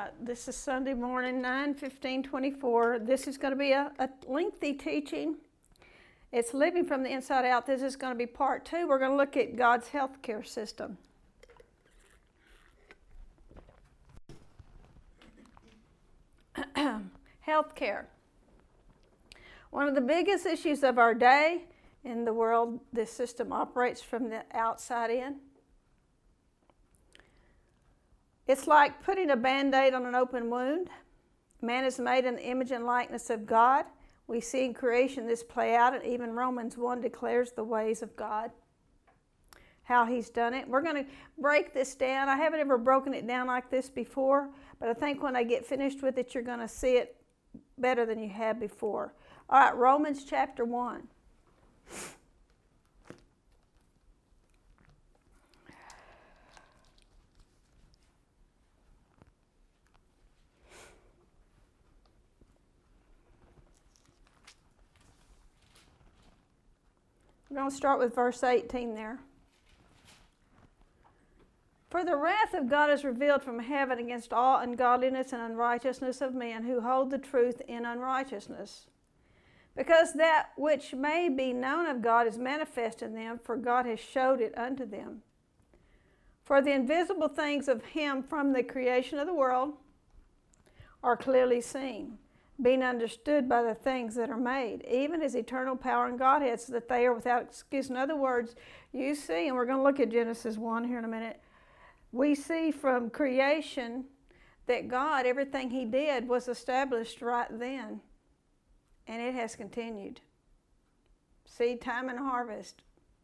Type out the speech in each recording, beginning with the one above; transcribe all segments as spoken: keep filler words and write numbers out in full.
right, this is Sunday morning, nine fifteen twenty-four. This is going to be a, a lengthy teaching. It's Living from the Inside Out. This is going to be part two. We're going to look at God's healthcare system. Healthcare. One of the biggest issues of our day in the world, this system operates from the outside in. It's like putting a Band-Aid on an open wound. Man is made in the image and likeness of God. We see in creation this play out, and even Romans one declares the ways of God, how He's done it. We're going to break this down. I haven't ever broken it down like this before, but I think when I get finished with it, you're going to see it better than you have before. All right, Romans chapter one. We're going to start with verse eighteen there. For the wrath of God is revealed from heaven against all ungodliness and unrighteousness of men who hold the truth in unrighteousness. Because that which may be known of God is manifest in them, for God has showed it unto them. For the invisible things of Him from the creation of the world are clearly seen, being understood by the things that are made, even His eternal power and Godhead, so that they are without excuse. In other words, you see, and we're going to look at Genesis one here in a minute, we see from creation that God, everything He did was established right then, and it has continued. Seed time and harvest.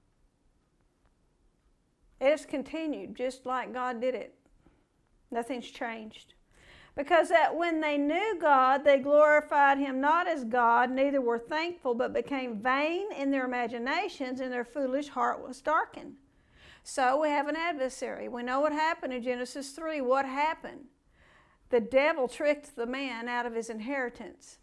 It has continued just like God did it. Nothing's changed. Because that when they knew God, they glorified Him not as God, neither were thankful, but became vain in their imaginations, and their foolish heart was darkened. So we have an adversary. We know what happened in Genesis three. What happened? The devil tricked the man out of his inheritance.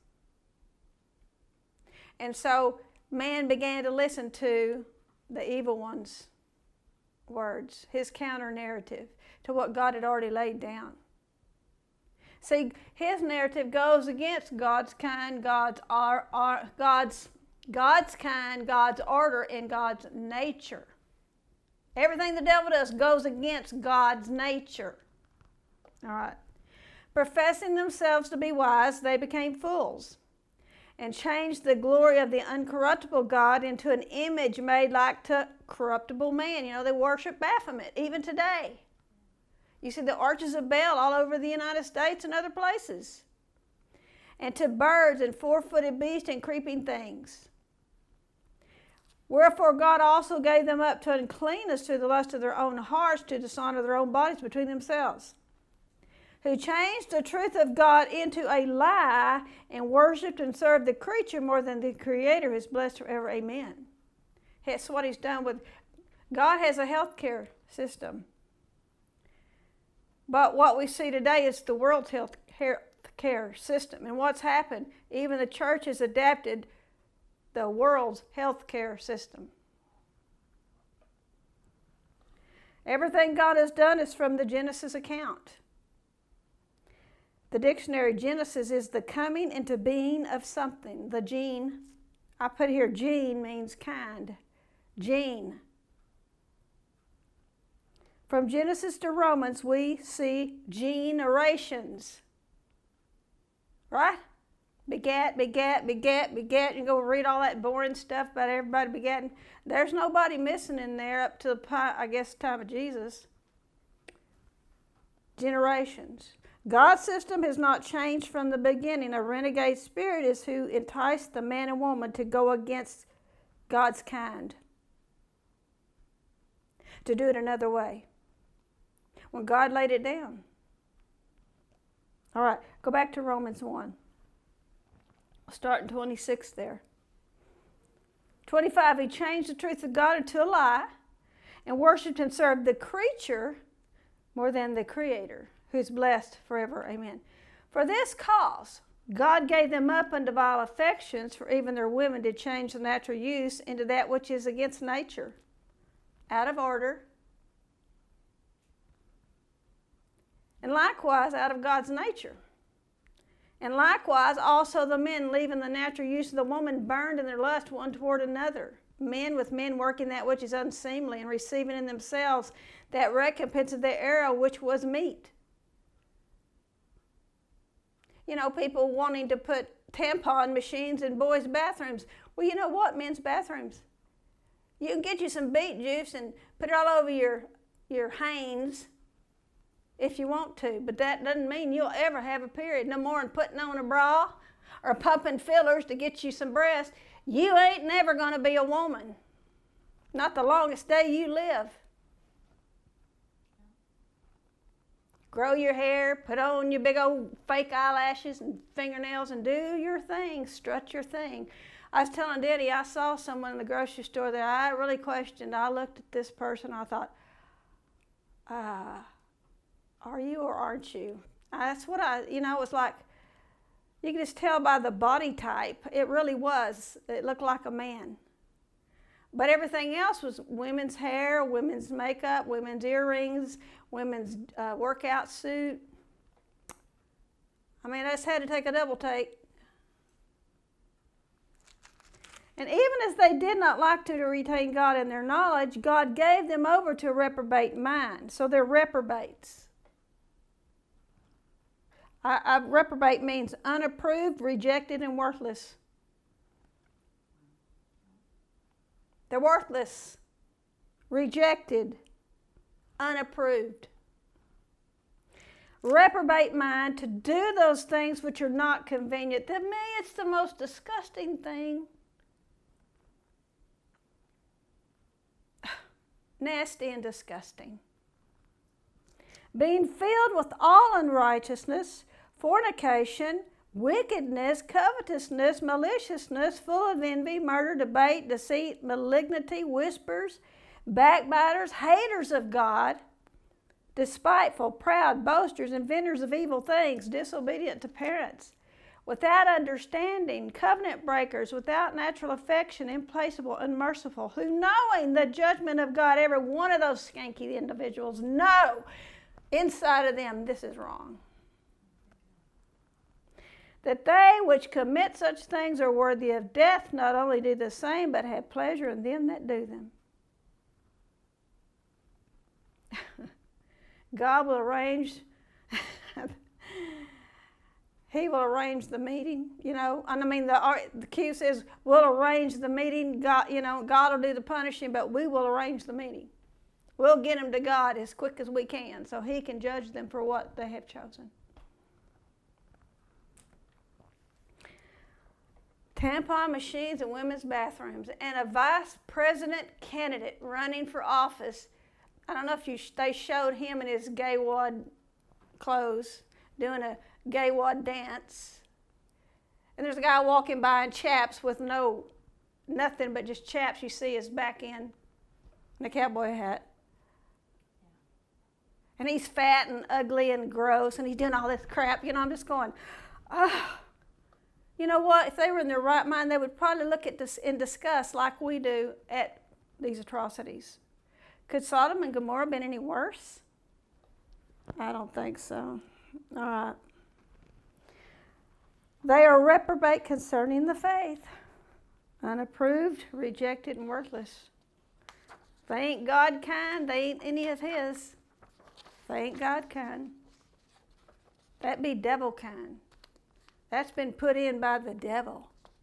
And so man began to listen to the evil one's words, his counter-narrative to what God had already laid down. See, his narrative goes against God's kind, God's, ar, ar, God's, God's kind, God's order, and God's nature. Everything the devil does goes against God's nature. All right. Professing themselves to be wise, they became fools and changed the glory of the uncorruptible God into an image made like to corruptible man. You know, they worship Baphomet even today. You see the arches of Baal all over the United States and other places. And to birds and four-footed beasts and creeping things. Wherefore God also gave them up to uncleanness through the lust of their own hearts, to dishonor their own bodies between themselves, who changed the truth of God into a lie, and worshipped and served the creature more than the Creator, who is blessed forever. Amen. That's what He's done with. God has a health care system. But what we see today is the world's health care system. And what's happened? Even the church has adapted the world's health care system. Everything God has done is from the Genesis account. The dictionary Genesis is the coming into being of something. The gene, I put here gene means kind. Gene. From Genesis to Romans, we see generations. Right? Begat, begat, begat, begat. You go read all that boring stuff about everybody begatting. There's nobody missing in there up to, I guess, the time of Jesus. Generations. God's system has not changed from the beginning. A renegade spirit is who enticed the man and woman to go against God's kind, to do it another way, when God laid it down. All right, go back to Romans one. I'll start in twenty-six there. twenty-five, he changed the truth of God into a lie, and worshipped and served the creature more than the Creator, who is blessed forever. Amen. For this cause, God gave them up unto vile affections, for even their women did change the natural use into that which is against nature, out of order, And likewise out of God's nature. And likewise also the men, leaving the natural use of the woman, burned in their lust one toward another. Men with men working that which is unseemly, and receiving in themselves that recompense of their error which was meet. You know, people wanting to put tampon machines in boys' bathrooms. Well, you know what, men's bathrooms? You can get you some beet juice and put it all over your, your hands if you want to, but that doesn't mean you'll ever have a period, no more than putting on a bra or pumping fillers to get you some breasts. You ain't never going to be a woman, not the longest day you live. Grow your hair, put on your big old fake eyelashes and fingernails and do your thing, strut your thing. I was telling Daddy, I saw someone in the grocery store that I really questioned. I looked at this person, I thought, ah, uh, are you or aren't you? That's what I, you know, it was like, you could just tell by the body type. It really was. It looked like a man. But everything else was women's hair, women's makeup, women's earrings, women's uh, workout suit. I mean, I just had to take a double take. And even as they did not like to retain God in their knowledge, God gave them over to a reprobate mind. So they're reprobates. I, I, reprobate means unapproved, rejected, and worthless. They're worthless, rejected, unapproved. Reprobate mind, to do those things which are not convenient. To me, it's the most disgusting thing. Nasty and disgusting. Being filled with all unrighteousness, fornication, wickedness, covetousness, maliciousness, full of envy, murder, debate, deceit, malignity, whispers, backbiters, haters of God, despiteful, proud, boasters, inventors of evil things, disobedient to parents, without understanding, covenant breakers, without natural affection, implacable, unmerciful, who, knowing the judgment of God, every one of those skanky individuals know inside of them this is wrong. That they which commit such things are worthy of death, not only do the same, but have pleasure in them that do them. God will arrange, He will arrange the meeting, you know. I mean, the, the Q says, we'll arrange the meeting. God, you know, God will do the punishing, but we will arrange the meeting. We'll get them to God as quick as we can so He can judge them for what they have chosen. Tampon machines in women's bathrooms, and a vice president candidate running for office. I don't know if you, they showed him in his gay wad clothes doing a gay wad dance. And there's a guy walking by in chaps with no, nothing but just chaps. You see his back end and a cowboy hat. And he's fat and ugly and gross, and he's doing all this crap. You know, I'm just going, ah. You know what? If they were in their right mind, they would probably look at this in disgust like we do at these atrocities. Could Sodom and Gomorrah have been any worse? I don't think so. All right. They are reprobate concerning the faith, unapproved, rejected, and worthless. They ain't God kind. They ain't any of His. They ain't God kind. That'd be devil kind. That's been put in by the devil.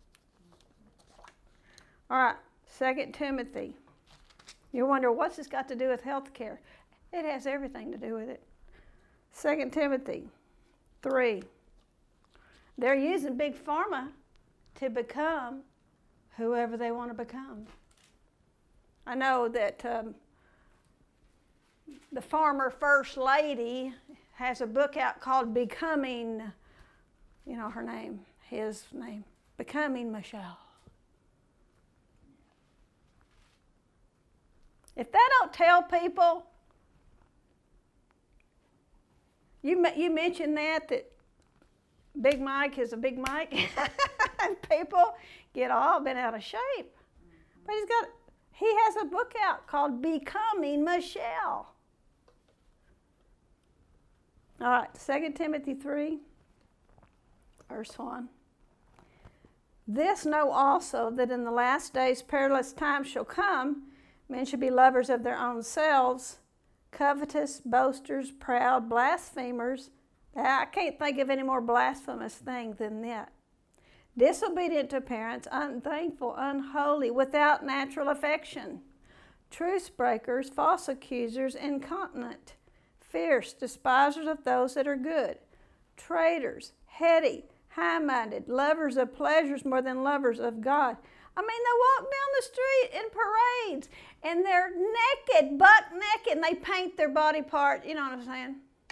All right, Second Timothy. You wonder, what's this got to do with health care? It has everything to do with it. Second Timothy three. They're using big pharma to become whoever they want to become. I know that um, the former First Lady has a book out called Becoming, you know her name, his name, Becoming Michelle. If they don't tell people, you you mentioned that, that Big Mike is a Big Mike, and people get all bent out of shape. But he's got, he has a book out called Becoming Michelle. All right, Second Timothy three, verse one. This know also, that in the last days perilous times shall come. Men shall be lovers of their own selves, covetous, boasters, proud, blasphemers. I can't think of any more blasphemous thing than that. Disobedient to parents, unthankful, unholy, without natural affection, truce breakers, false accusers, incontinent, fierce, despisers of those that are good, traitors, heady, high-minded, lovers of pleasures more than lovers of God. I mean, they walk down the street in parades, and they're naked, buck naked, and they paint their body part, you know what I'm saying?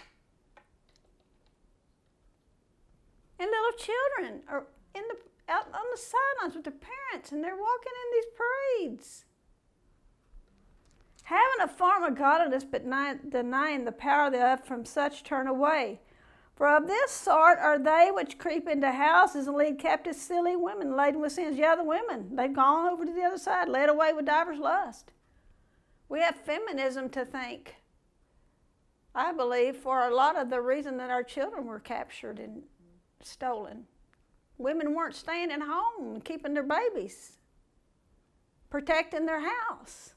And little children are in the out on the sidelines with their parents, and they're walking in these parades. Having a form of godliness, but denying the power thereof, from such turn away. For of this sort are they which creep into houses and lead captive silly women laden with sins. Yeah, the women, they've gone over to the other side, led away with divers lust. We have feminism to thank, I believe, for a lot of the reason that our children were captured and stolen. Women weren't staying at home and keeping their babies, protecting their house.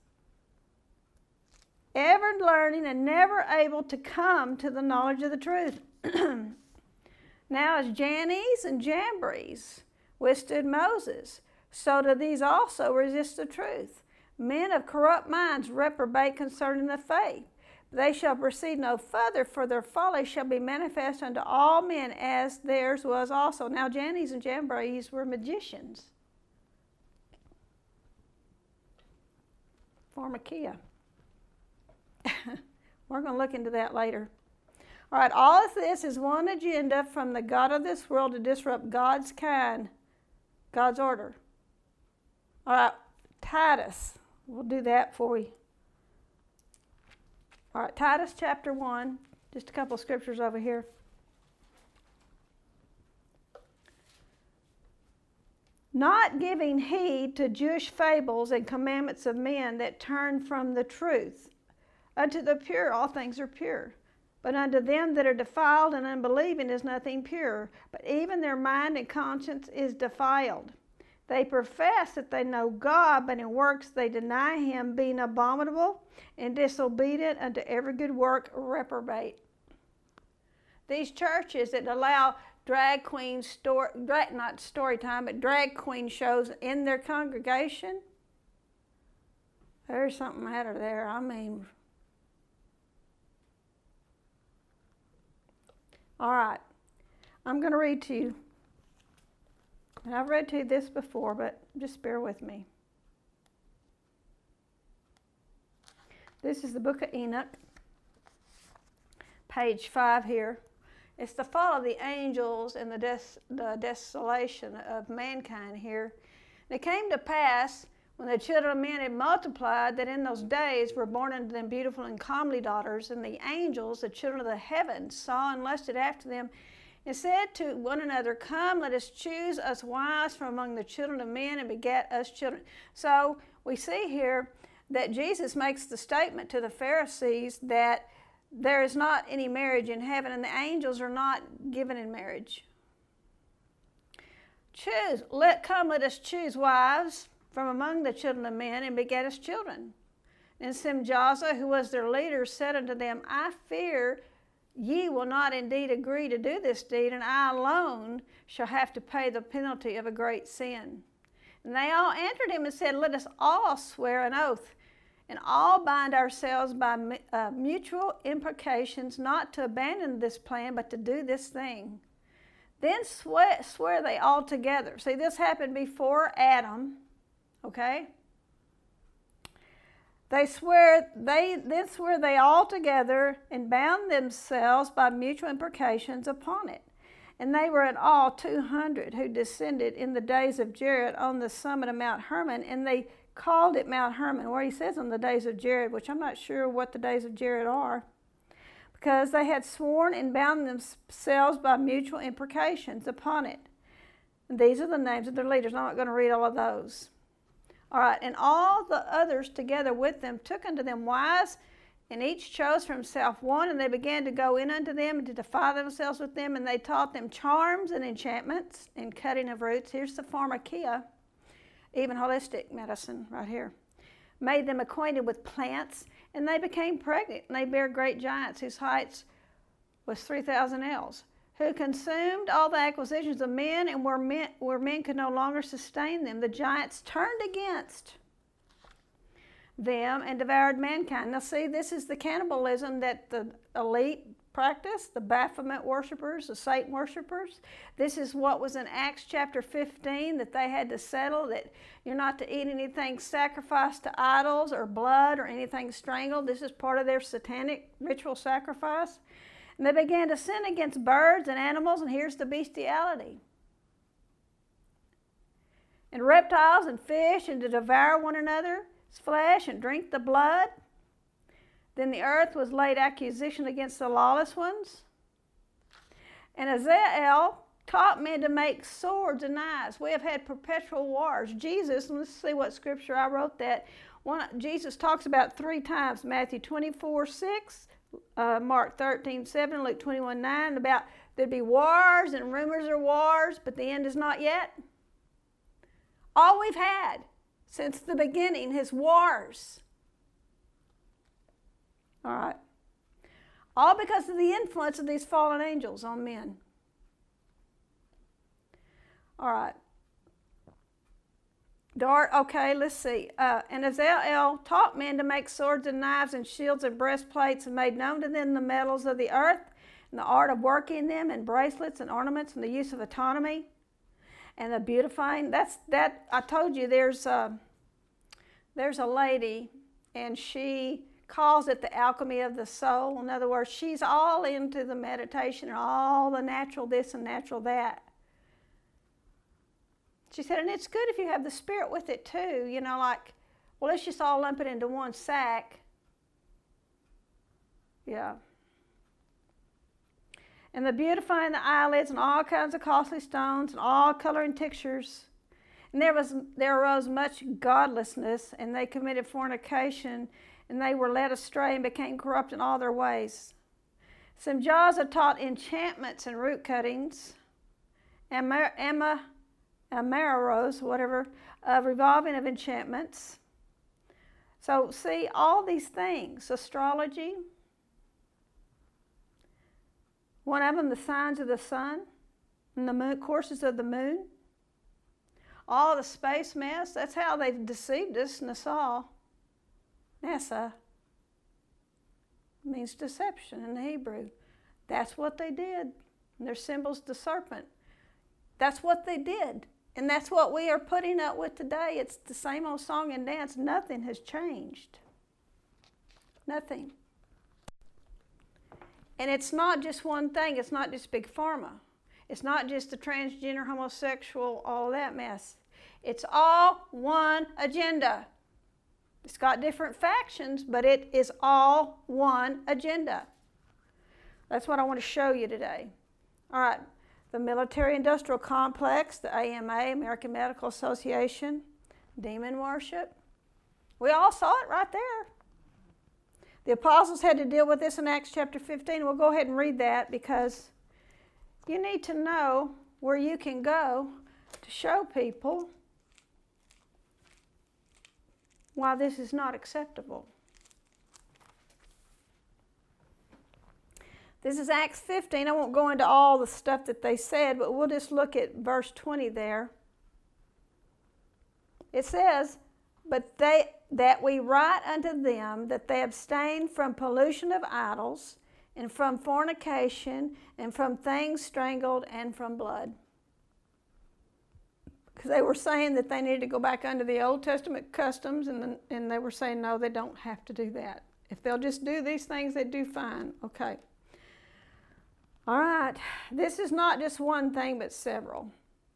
Ever learning and never able to come to the knowledge of the truth. Now as Jannes and Jambres withstood Moses, so do these also resist the truth. Men of corrupt minds reprobate concerning the faith. They shall proceed no further, for their folly shall be manifest unto all men, as theirs was also. Now Jannes and Jambres were magicians. Pharmakia. We're going to look into that later. All right, all of this is one agenda from the God of this world to disrupt God's kind, God's order. All right, Titus. We'll do that for you. All right, Titus chapter one. Just a couple of scriptures over here. Not giving heed to Jewish fables and commandments of men that turn from the truth. Unto the pure all things are pure. But unto them that are defiled and unbelieving is nothing pure, but even their mind and conscience is defiled. They profess that they know God, but in works they deny him, being abominable and disobedient unto every good work, reprobate. These churches that allow drag queen story, drag, not story time, but drag queen shows in their congregation, there's something matter there. I mean, all right, I'm going to read to you. And I've read to you this before, but just bear with me. This is the book of Enoch, page five here. It's the fall of the angels and the, des- the desolation of mankind here. And it came to pass, when the children of men had multiplied, that in those days were born unto them beautiful and comely daughters, and the angels, the children of the heavens, saw and lusted after them, and said to one another, Come, let us choose us wives from among the children of men, and beget us children. So we see here that Jesus makes the statement to the Pharisees that there is not any marriage in heaven, and the angels are not given in marriage. Choose, let come, let us choose wives from among the children of men, and beget us children. And Simjaza, who was their leader, said unto them, I fear ye will not indeed agree to do this deed, and I alone shall have to pay the penalty of a great sin. And they all answered him and said, Let us all swear an oath, and all bind ourselves by uh, mutual imprecations, not to abandon this plan, but to do this thing. Then swear, swear they all together. See, this happened before Adam, okay? They swear, they then swear they all together and bound themselves by mutual imprecations upon it. And they were in all two hundred who descended in the days of Jared on the summit of Mount Hermon, and they called it Mount Hermon, where he says on the days of Jared, which I'm not sure what the days of Jared are, because they had sworn and bound themselves by mutual imprecations upon it. And these are the names of their leaders. I'm not going to read all of those. All right, and all the others together with them took unto them wives And each chose for himself one, and they began to go in unto them and to defile themselves with them, and they taught them charms and enchantments and cutting of roots. Here's the pharmakia, even holistic medicine right here. Made them acquainted with plants, and they became pregnant, and they bare great giants whose heights was three thousand ells, who consumed all the acquisitions of men, and where men, where men could no longer sustain them. The giants turned against them and devoured mankind. Now see, this is the cannibalism that the elite practice, the Baphomet worshipers, the Satan worshipers. This is what was in Acts chapter fifteen that they had to settle, that you're not to eat anything sacrificed to idols or blood or anything strangled. This is part of their satanic ritual sacrifice. And they began to sin against birds and animals, and here's the bestiality. And reptiles and fish, and to devour one another's flesh and drink the blood. Then the earth was laid accusation against the lawless ones. And Azazel taught men to make swords and knives. We have had perpetual wars. Jesus, let's see what scripture I wrote that. One, Jesus talks about three times, Matthew twenty-four six, uh, Mark thirteen seven, Luke twenty-one nine, about there'd be wars and rumors of wars, but the end is not yet. All we've had since the beginning is wars. All right. All because of the influence of these fallen angels on men. All right. Dart, okay, let's see. Uh, and Azazel taught men to make swords and knives and shields and breastplates, and made known to them the metals of the earth and the art of working them, and bracelets and ornaments, and the use of autonomy and the beautifying. That's that. I told you there's a, there's a lady, and she calls it the alchemy of the soul. In other words, she's all into the meditation and all the natural this and natural that. She said, and it's good if you have the Spirit with it too. You know, like, well, let's just all lump it into one sack. Yeah. And the beautifying the eyelids and all kinds of costly stones and all coloring tinctures. And there was there arose much godlessness, and they committed fornication, and they were led astray and became corrupt in all their ways. Semjaza taught enchantments and root cuttings, Emma, Emma Amaros, whatever, uh, revolving of enchantments. So see, all these things, astrology, one of them, the signs of the sun and the moon, courses of the moon, all the space mess. That's how they deceived us, NASA. NASA means deception in the Hebrew. That's what they did. And their symbol's the serpent. That's what they did. And that's what we are putting up with today. It's the same old song and dance. Nothing has changed. Nothing. And it's not just one thing. It's not just big pharma. It's not just the transgender, homosexual, all that mess. It's all one agenda. It's got different factions, but it is all one agenda. That's what I want to show you today. All right. The military-industrial complex, the A M A, American Medical Association, demon worship. We all saw it right there. The apostles had to deal with this in Acts chapter fifteen. We'll go ahead and read that because you need to know where you can go to show people why this is not acceptable. This is Acts fifteen. I won't go into all the stuff that they said, but we'll just look at verse twenty there. It says, but they that we write unto them that they abstain from pollution of idols, and from fornication, and from things strangled, and from blood. Because they were saying that they needed to go back under the Old Testament customs, and, the, and they were saying, no, they don't have to do that. If they'll just do these things, they do fine. Okay. All right. This is not just one thing, but several.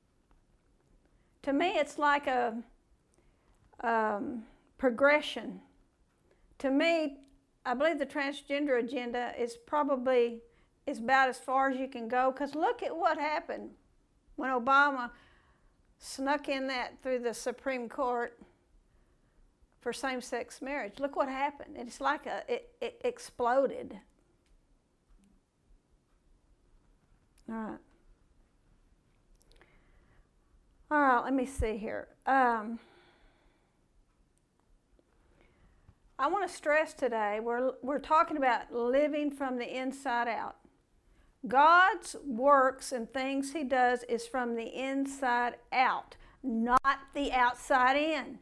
To me, it's like a um, progression. To me, I believe the transgender agenda is probably is about as far as you can go, because look at what happened when Obama snuck in that through the Supreme Court for same-sex marriage. Look what happened. It's like a, it, it exploded. All right. All right, let me see here. Um, I want to stress today, we're, we're talking about living from the inside out. God's works and things He does is from the inside out, not the outside in.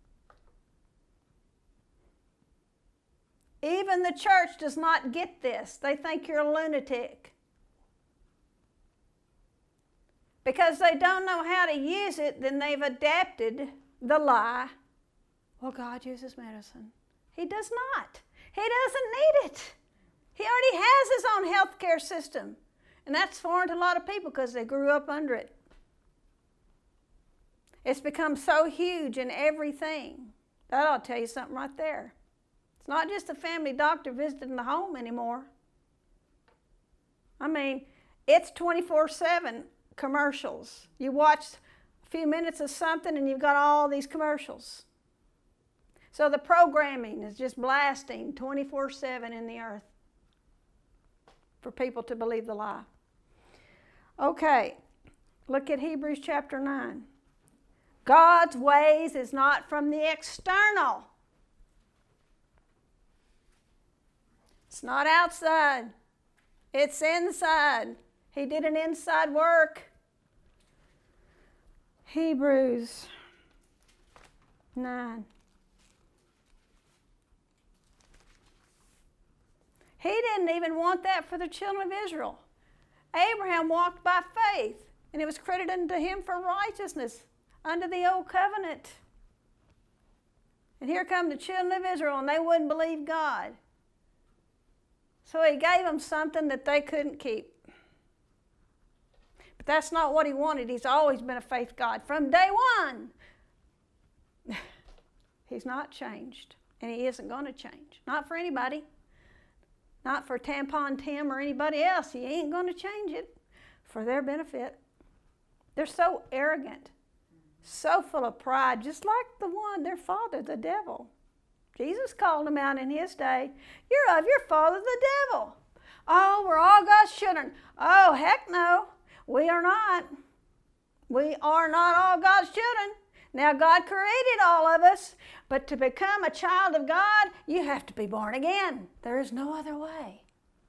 Even the church does not get this. They think you're a lunatic. Because they don't know how to use it, then they've adapted the lie. Well, God uses medicine. He does not. He doesn't need it. He already has His own health care system. And that's foreign to a lot of people because they grew up under it. It's become so huge in everything. That ought to tell you something right there. It's not just a family doctor visiting the home anymore. I mean, it's twenty-four seven commercials. You watch a few minutes of something and you've got all these commercials. So the programming is just blasting twenty-four seven in the earth for people to believe the lie. Okay, look at Hebrews chapter nine. God's ways is not from the external. It's not outside. It's inside. He did an inside work. Hebrews nine. He didn't even want that for the children of Israel. Abraham walked by faith, and it was credited unto him for righteousness under the old covenant. And here come the children of Israel, and they wouldn't believe God. So He gave them something that they couldn't keep. But that's not what He wanted. He's always been a faith God from day one. He's not changed, and He isn't going to change. Not for anybody. Not for Tampon Tim or anybody else. He ain't going to change it for their benefit. They're so arrogant, so full of pride, just like the one, their father, the devil. Jesus called them out in His day. You're of your father, the devil. Oh, we're all God's children. Oh, heck no. We are not. We are not all God's children. Now, God created all of us, but to become a child of God, you have to be born again. There is no other way.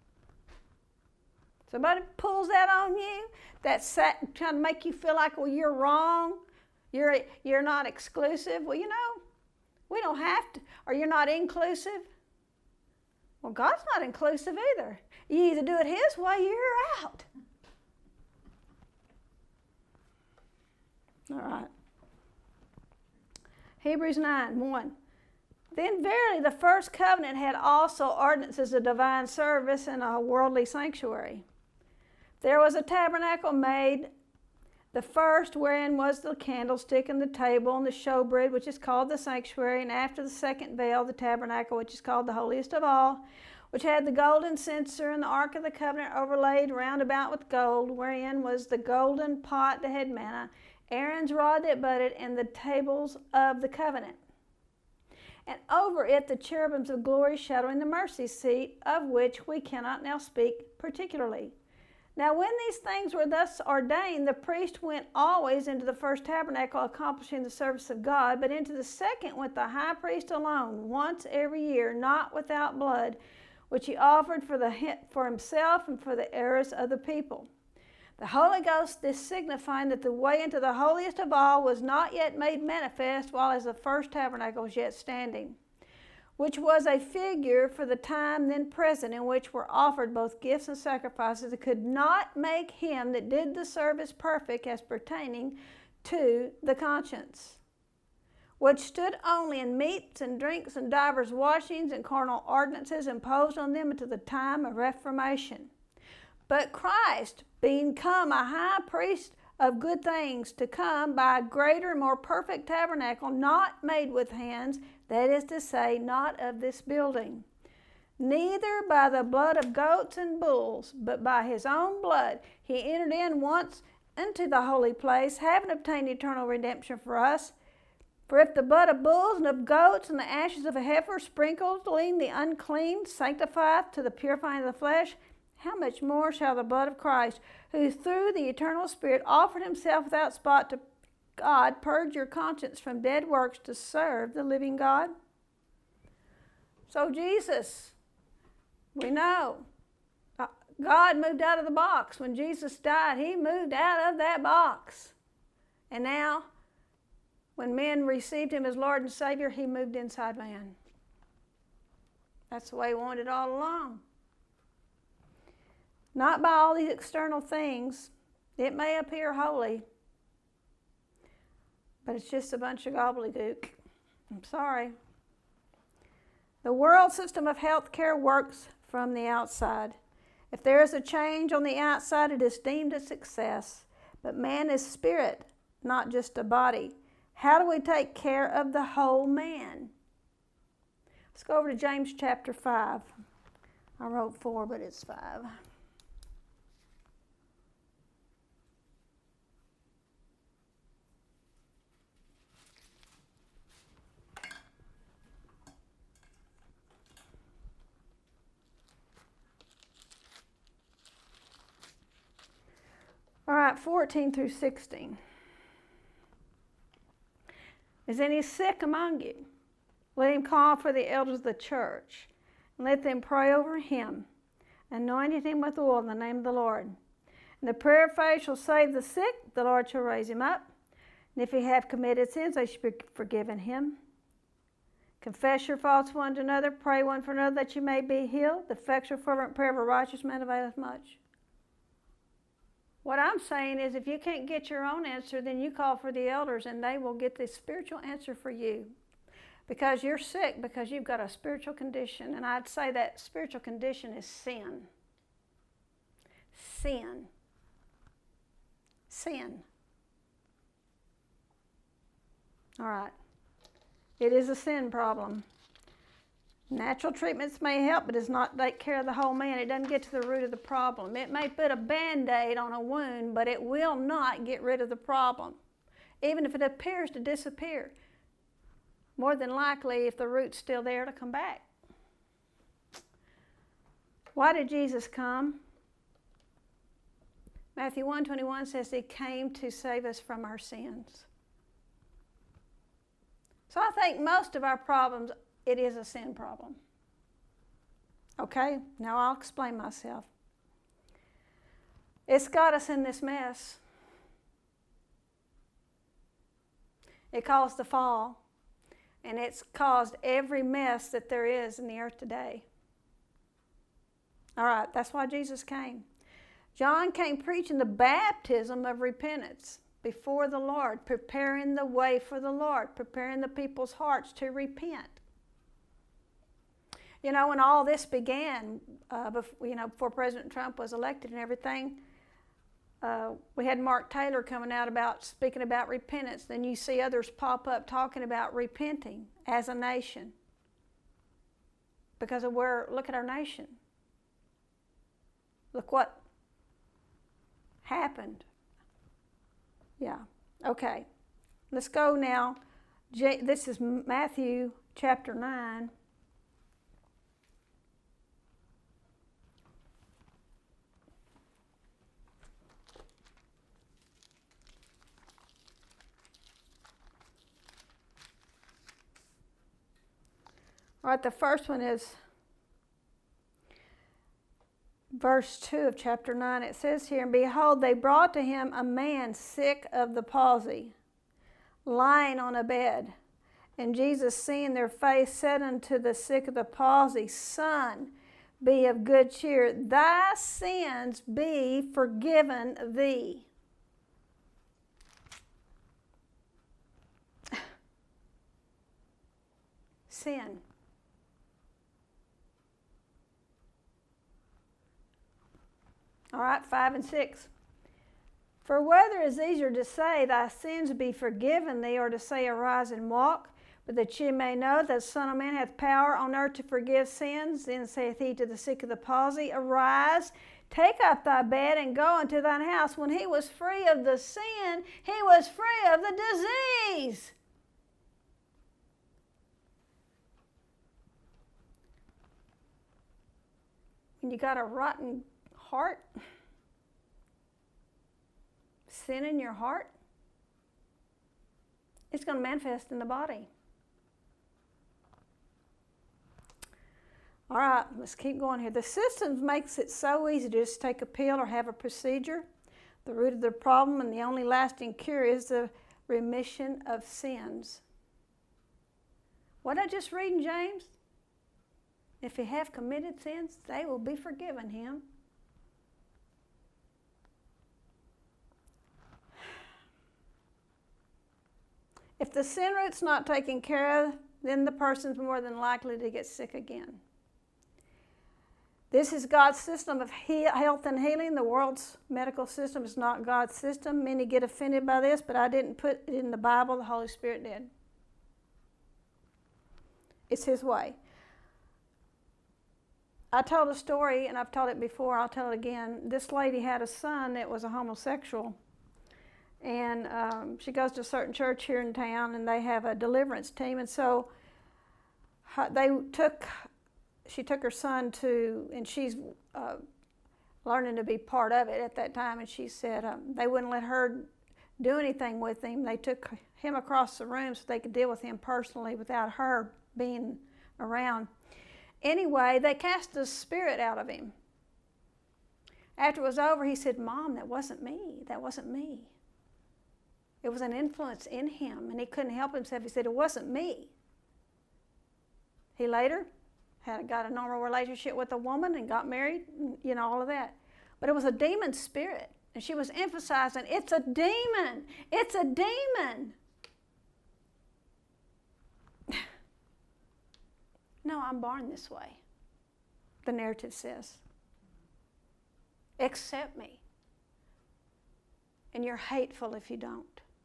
Somebody pulls that on you, that's trying to make you feel like, well, you're wrong, you're, you're not exclusive. Well, you know, we don't have to, or you're not inclusive. Well, God's not inclusive either. You either do it His way or you're out. All right. Hebrews nine, one. Then verily the first covenant had also ordinances of divine service and a worldly sanctuary. There was a tabernacle made, the first wherein was the candlestick and the table and the showbread, which is called the sanctuary, and after the second veil, the tabernacle, which is called the holiest of all, which had the golden censer and the ark of the covenant overlaid round about with gold, wherein was the golden pot that had manna, Aaron's rod that budded, and the tables of the covenant. And over it the cherubims of glory shadowing the mercy seat, of which we cannot now speak particularly. Now when these things were thus ordained, the priest went always into the first tabernacle, accomplishing the service of God, but into the second went the high priest alone, once every year, not without blood, which he offered for, the, for himself and for the errors of the people. The Holy Ghost, this signifying that the way into the holiest of all was not yet made manifest, while as the first tabernacle was yet standing, which was a figure for the time then present, in which were offered both gifts and sacrifices that could not make him that did the service perfect as pertaining to the conscience, which stood only in meats and drinks and divers washings and carnal ordinances imposed on them until the time of Reformation. But Christ, being come a high priest of good things to come by a greater, more perfect tabernacle, not made with hands, that is to say, not of this building, neither by the blood of goats and bulls, but by His own blood, He entered in once into the holy place, having obtained eternal redemption for us. For if the blood of bulls and of goats and the ashes of a heifer sprinkling the unclean sanctifieth to the purifying of the flesh, how much more shall the blood of Christ, who through the eternal Spirit offered himself without spot to God, purge your conscience from dead works to serve the living God? So Jesus, we know, God moved out of the box. When Jesus died, he moved out of that box. And now, when men received him as Lord and Savior, he moved inside man. That's the way he wanted it all along. Not by all these external things. It may appear holy, but it's just a bunch of gobbledygook. I'm sorry. The world system of health care works from the outside. If there is a change on the outside, it is deemed a success. But man is spirit, not just a body. How do we take care of the whole man? Let's go over to James chapter five. I wrote four, but it's five. All right, fourteen through sixteen. Is any sick among you? Let him call for the elders of the church, and let them pray over him, anointing him with oil in the name of the Lord. And the prayer of faith shall save the sick, the Lord shall raise him up. And if he have committed sins, they shall be forgiven him. Confess your faults one to another, pray one for another that you may be healed. The effectual fervent prayer of a righteous man availeth much. What I'm saying is if you can't get your own answer, then you call for the elders and they will get the spiritual answer for you. Because you're sick because you've got a spiritual condition. And I'd say that spiritual condition is sin. Sin. Sin. All right. It is a sin problem. Natural treatments may help, but it does not take care of the whole man. It doesn't get to the root of the problem. It may put a Band-Aid on a wound, but it will not get rid of the problem. Even if it appears to disappear. More than likely, if the root's still there, it'll come back. Why did Jesus come? Matthew one twenty-one says he came to save us from our sins. So I think most of our problems, it is a sin problem. Okay, now I'll explain myself. It's got us in this mess. It caused the fall, and it's caused every mess that there is in the earth today. All right, that's why Jesus came. John came preaching the baptism of repentance before the Lord, preparing the way for the Lord, preparing the people's hearts to repent. You know, when all this began, uh, before, you know, before President Trump was elected and everything, uh, we had Mark Taylor coming out about speaking about repentance. Then you see others pop up talking about repenting as a nation because of where, look at our nation. Look what happened. Yeah, okay. Let's go now. J- this is Matthew chapter nine. All right, the first one is verse two of chapter nine. It says here, and behold, they brought to him a man sick of the palsy, lying on a bed. And Jesus, seeing their faith, said unto the sick of the palsy, Son, be of good cheer, thy sins be forgiven thee. Sin. All right, five and six. For whether is easier to say, thy sins be forgiven thee, or to say, arise and walk, but that ye may know that the Son of Man hath power on earth to forgive sins, then saith he to the sick of the palsy, arise, take up thy bed, and go unto thine house. When he was free of the sin, he was free of the disease. when you got a rotten heart, sin in your heart, it's going to manifest in the body. All right, let's keep going here. The system makes it so easy to just take a pill or have a procedure. The root of the problem and the only lasting cure is the remission of sins. What did I just read in James? If he have committed sins, they will be forgiven him. If the sin root's not taken care of, then the person's more than likely to get sick again. This is God's system of he- health and healing. The world's medical system is not God's system. Many get offended by this, but I didn't put it in the Bible. The Holy Spirit did. It's His way. I told a story, and I've told it before, I'll tell it again. This lady had a son that was a homosexual. And um, she goes to a certain church here in town, and they have a deliverance team. And so they took, she took her son to, and she's uh, learning to be part of it at that time. And she said um, they wouldn't let her do anything with him. They took him across the room so they could deal with him personally without her being around. Anyway, they cast the spirit out of him. After it was over, he said, "Mom, that wasn't me. That wasn't me. It was an influence in him," and he couldn't help himself. He said, "It wasn't me." He later had got a normal relationship with a woman and got married, and, you know, all of that. But it was a demon spirit, and she was emphasizing, it's a demon. It's a demon. No, I'm born this way, the narrative says. Accept me. And you're hateful if you don't.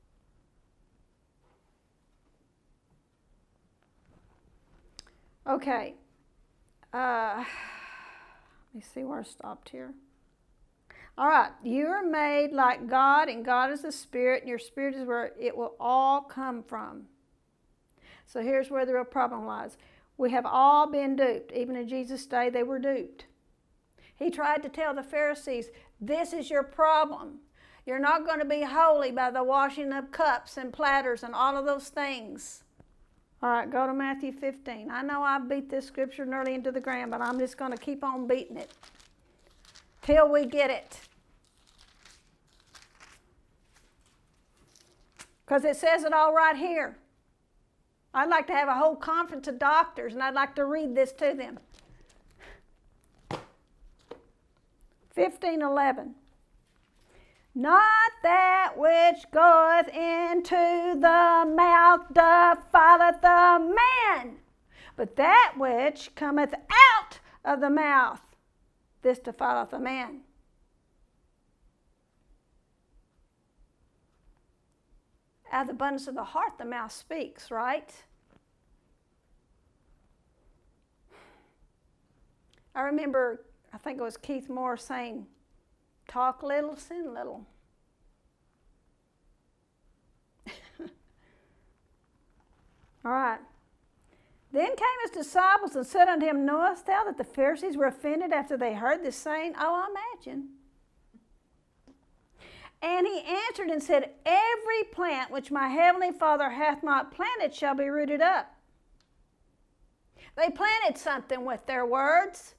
Okay. Uh, let me see where I stopped here. All right. You are made like God, and God is a spirit, and your spirit is where it will all come from. So here's where the real problem lies. We have all been duped. Even in Jesus' day, they were duped. He tried to tell the Pharisees, this is your problem. You're not going to be holy by the washing of cups and platters and all of those things. All right, go to Matthew fifteen. I know I beat this scripture nearly into the ground, but I'm just going to keep on beating it till we get it. Because it says it all right here. I'd like to have a whole conference of doctors, and I'd like to read this to them. fifteen eleven. Not that which goeth into the mouth defileth the man, but that which cometh out of the mouth, this defileth the man. Out of the abundance of the heart, the mouth speaks, right? I remember, I think it was Keith Moore saying, talk little, sin little. All right. Then came his disciples and said unto him, knowest thou that the Pharisees were offended after they heard this saying? Oh, I imagine. And he answered and said, every plant which my heavenly Father hath not planted shall be rooted up. They planted something with their words.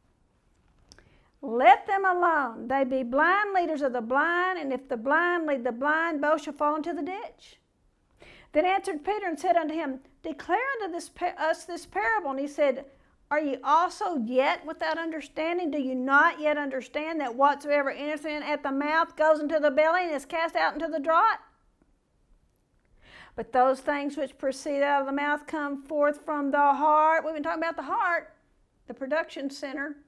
Let them alone. They be blind leaders of the blind, and if the blind lead the blind, both shall fall into the ditch. Then answered Peter and said unto him, declare unto this, us this parable. And he said, are ye also yet without understanding? Do you not yet understand that whatsoever entereth in at the mouth goes into the belly and is cast out into the draught? But those things which proceed out of the mouth come forth from the heart. We've been talking about the heart, the production center.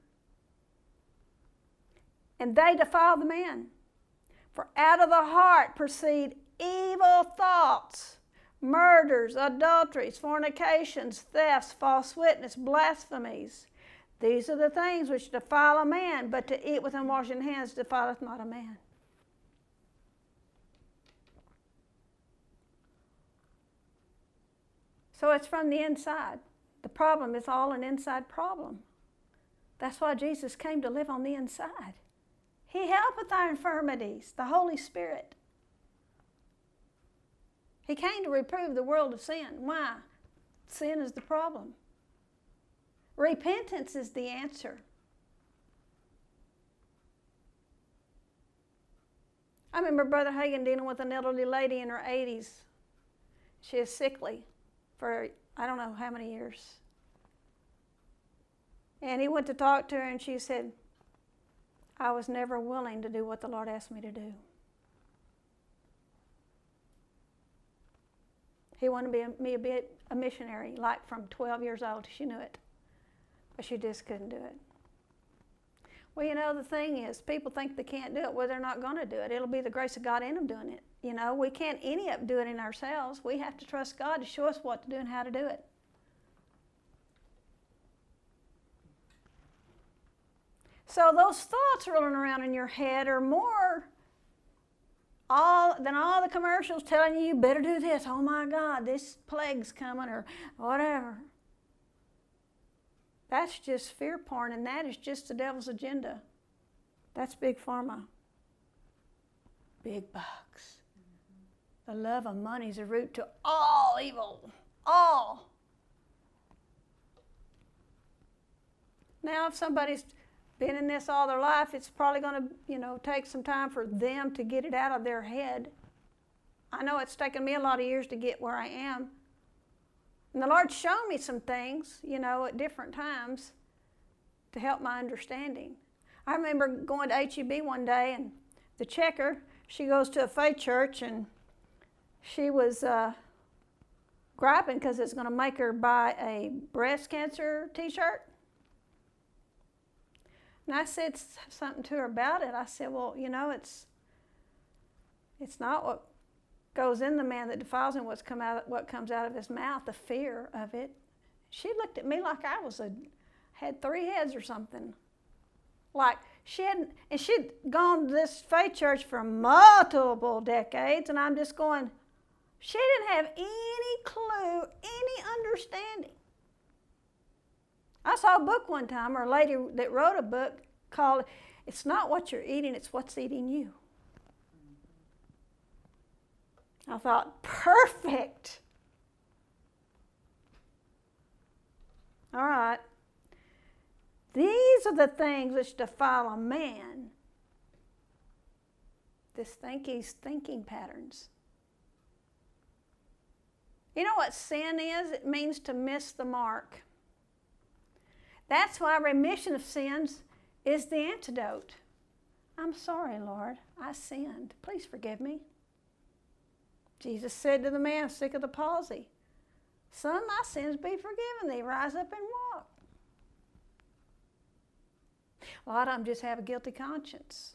And they defile the man. For out of the heart proceed evil thoughts, murders, adulteries, fornications, thefts, false witness, blasphemies. These are the things which defile a man, but to eat with unwashen hands defileth not a man. So it's from the inside. The problem is all an inside problem. That's why Jesus came to live on the inside. He helpeth our infirmities, the Holy Spirit. He came to reprove the world of sin. Why? Sin is the problem. Repentance is the answer. I remember Brother Hagin dealing with an elderly lady in her eighties. She is sickly for I don't know how many years. And he went to talk to her and she said, I was never willing to do what the Lord asked me to do. He wanted me to be a, bit, a missionary, like from twelve years old. She knew it. But she just couldn't do it. Well, you know, the thing is, people think they can't do it. Well, they're not going to do it. It'll be the grace of God in them doing it. You know, we can't any of do it in ourselves. We have to trust God to show us what to do and how to do it. So those thoughts rolling around in your head are more all than all the commercials telling you, you better do this. Oh my God, this plague's coming or whatever. That's just fear porn, and that is just the devil's agenda. That's big pharma. Big bucks. The love of money is a root to all evil. All. Now, if somebody's been in this all their life, it's probably going to, you know, take some time for them to get it out of their head. I know it's taken me a lot of years to get where I am. And the Lord's shown me some things, you know, at different times to help my understanding. I remember going to H E B one day, and the checker, she goes to a faith church, and she was uh, griping because it's going to make her buy a breast cancer t-shirt. And I said something to her about it. I said, well, you know, it's it's not what goes in the man that defiles him, what's come out, what comes out of his mouth, the fear of it. She looked at me like I was a had three heads or something. Like she hadn't, and she'd gone to this faith church for multiple decades, and I'm just going, she didn't have any clue, any understanding. I saw a book one time, or a lady that wrote a book called, It's Not What You're Eating, It's What's Eating You. I thought, perfect. All right. These are the things which defile a man. This thinking, thinking patterns. You know what sin is? It means to miss the mark. That's why remission of sins is the antidote. I'm sorry, Lord, I sinned. Please forgive me. Jesus said to the man sick of the palsy, Son, my sins be forgiven thee. Rise up and walk. A lot of them just have a guilty conscience.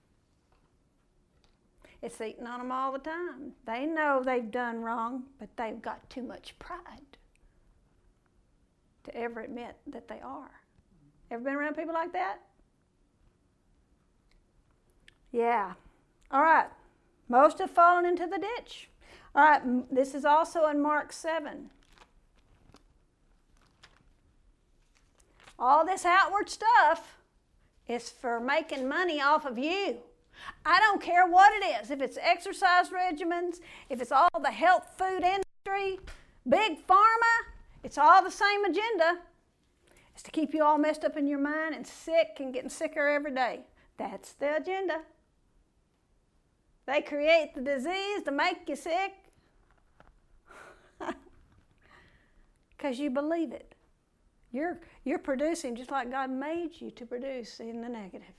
It's eating on them all the time. They know they've done wrong, but they've got too much pride to ever admit that they are. Ever been around people like that? Yeah. All right. Most have fallen into the ditch. All right. This is also in Mark seven. All this outward stuff is for making money off of you. I don't care what it is. If it's exercise regimens, if it's all the health food industry, big pharma, it's all the same agenda. It's to keep you all messed up in your mind and sick and getting sicker every day. That's the agenda. They create the disease to make you sick because you believe it. You're, you're producing just like God made you to produce in the negative.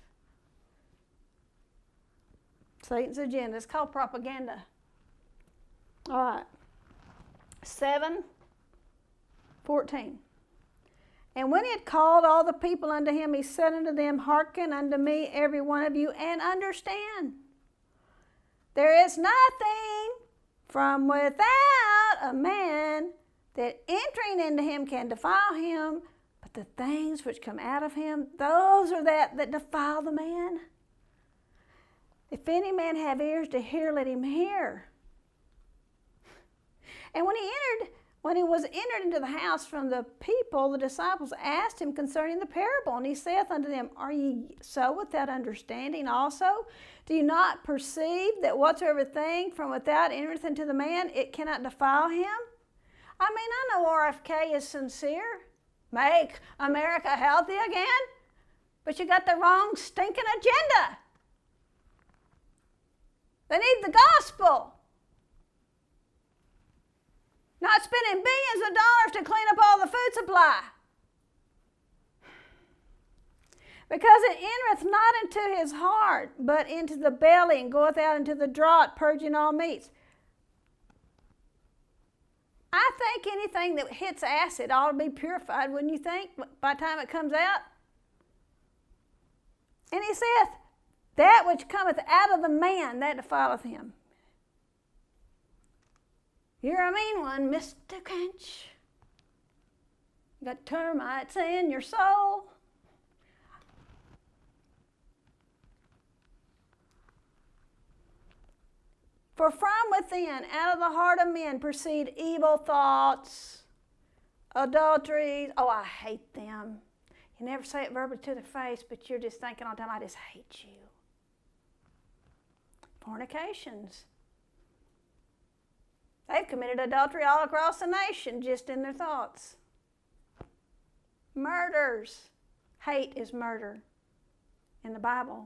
Satan's agenda. It's called propaganda. All right. seven fourteen. And when he had called all the people unto him, he said unto them, Hearken unto me, every one of you, and understand. There is nothing from without a man that entering into him can defile him, but the things which come out of him, those are that that defile the man. If any man have ears to hear, let him hear. And when he entered, When he was entered into the house from the people, the disciples asked him concerning the parable. And he saith unto them, Are ye so without understanding also? Do you not perceive that whatsoever thing from without entereth into the man, it cannot defile him? I mean, I know R F K is sincere. Make America healthy again. But you got the wrong stinking agenda. They need the gospel. Not spending billions of dollars to clean up all the food supply. Because it entereth not into his heart, but into the belly, and goeth out into the draught, purging all meats. I think anything that hits acid ought to be purified, wouldn't you think, by the time it comes out? And he saith, that which cometh out of the man, that defileth him. You're a mean one, Mister Crunch. You got termites in your soul. For from within, out of the heart of men, proceed evil thoughts, adulteries. Oh, I hate them. You never say it verbally to their face, but you're just thinking all the time, I just hate you. Fornications. They've committed adultery all across the nation just in their thoughts. Murders. Hate is murder in the Bible.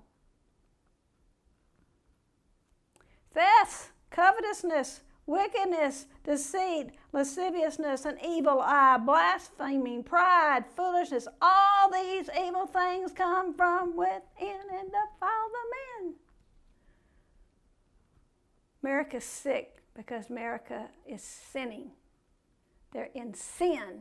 Thefts, covetousness, wickedness, deceit, lasciviousness, an evil eye, blaspheming, pride, foolishness. All these evil things come from within and defile the man. America's sick because America is sinning. They're in sin.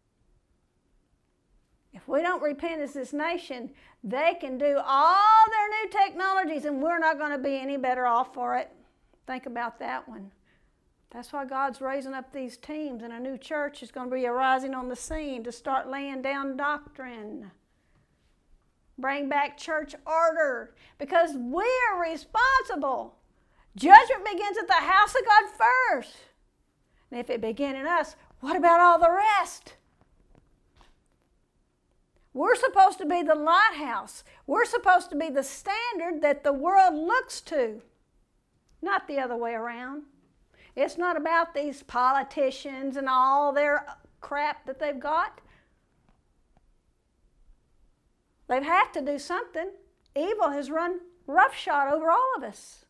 If we don't repent as this nation, they can do all their new technologies and we're not going to be any better off for it. Think about that one. That's why God's raising up these teams, and a new church is going to be arising on the scene to start laying down doctrine. Bring back church order, because we're responsible. Judgment begins at the house of God first. And if it begins in us, what about all the rest? We're supposed to be the lighthouse. We're supposed to be the standard that the world looks to, not the other way around. It's not about these politicians and all their crap that they've got. They've had to do something. Evil has run roughshod over all of us.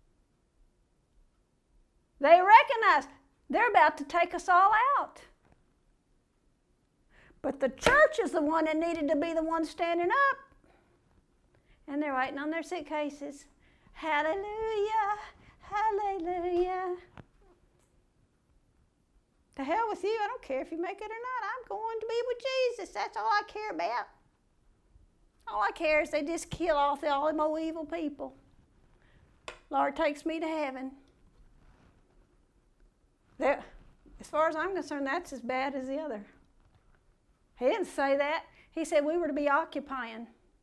They recognize they're about to take us all out. But the church is the one that needed to be the one standing up. And they're writing on their suitcases, hallelujah, hallelujah. The hell with you, I don't care if you make it or not. I'm going to be with Jesus. That's all I care about. All I care is they just kill off all them old evil people. Lord takes me to heaven. They're, as far as I'm concerned, that's as bad as the other. He didn't say that. He said we were to be occupying.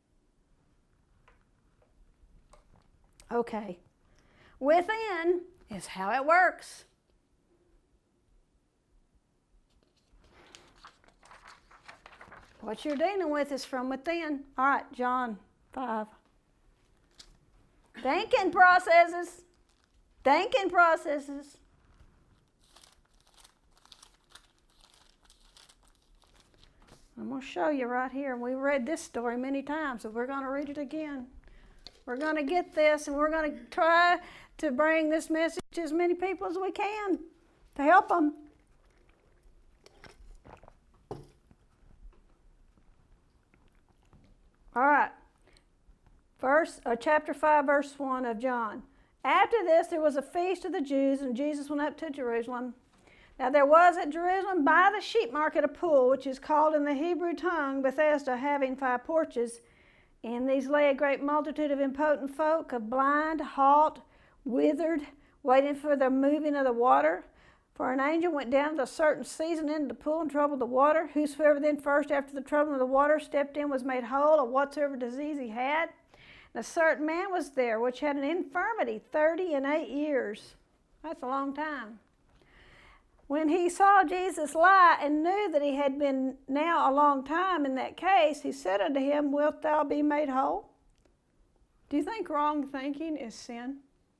Okay. Within is how it works. What you're dealing with is from within. All right, John five. Thinking processes. Thinking processes. I'm going to show you right here. We read this story many times, so we're going to read it again. We're going to get this, and we're going to try to bring this message to as many people as we can to help them. All right. Verse, uh, chapter five, verse one of John. After this, there was a feast of the Jews, and Jesus went up to Jerusalem. Now there was at Jerusalem by the sheep market a pool, which is called in the Hebrew tongue Bethesda, having five porches. In these lay a great multitude of impotent folk, of blind, halt, withered, waiting for the moving of the water. For an angel went down at a certain season into the pool and troubled the water. Whosoever then first after the troubling of the water stepped in was made whole of whatsoever disease he had. And a certain man was there which had an infirmity thirty and eight years. That's a long time. When he saw Jesus lie and knew that he had been now a long time in that case, he said unto him, Wilt thou be made whole? Do you think wrong thinking is sin?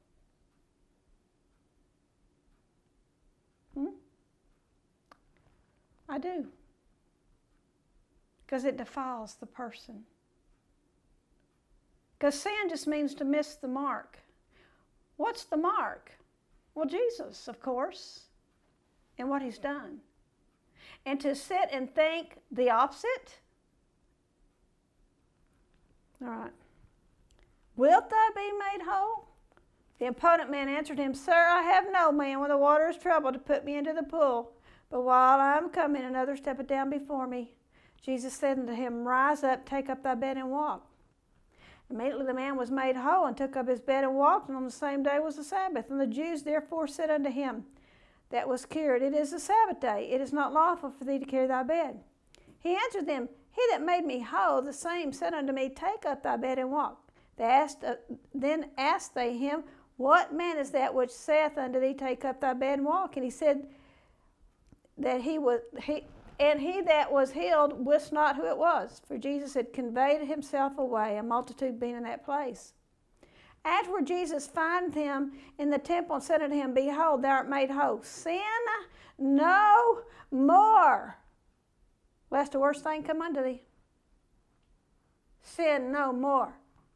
Hmm? I do. Because it defiles the person. Because sin just means to miss the mark. What's the mark? Well, Jesus, of course, and what he's done. And to sit and think the opposite? All right. Wilt thou be made whole? The impotent man answered him, Sir, I have no man when the water is troubled to put me into the pool. But while I am coming, another steppeth down before me. Jesus said unto him, Rise up, take up thy bed, and walk. Immediately the man was made whole, and took up his bed and walked, and on the same day was the Sabbath. And the Jews therefore said unto him that was cured, It is the Sabbath day, it is not lawful for thee to carry thy bed. He answered them, He that made me whole, the same said unto me, Take up thy bed and walk. They asked, uh, then asked they him, What man is that which saith unto thee, Take up thy bed and walk? And he said that he was, he, and he that was healed wist not who it was, for Jesus had conveyed himself away, a multitude being in that place. Afterward Jesus found him in the temple and said unto him, Behold, thou art made whole. Sin no more, lest a worse thing come unto thee. Sin no more.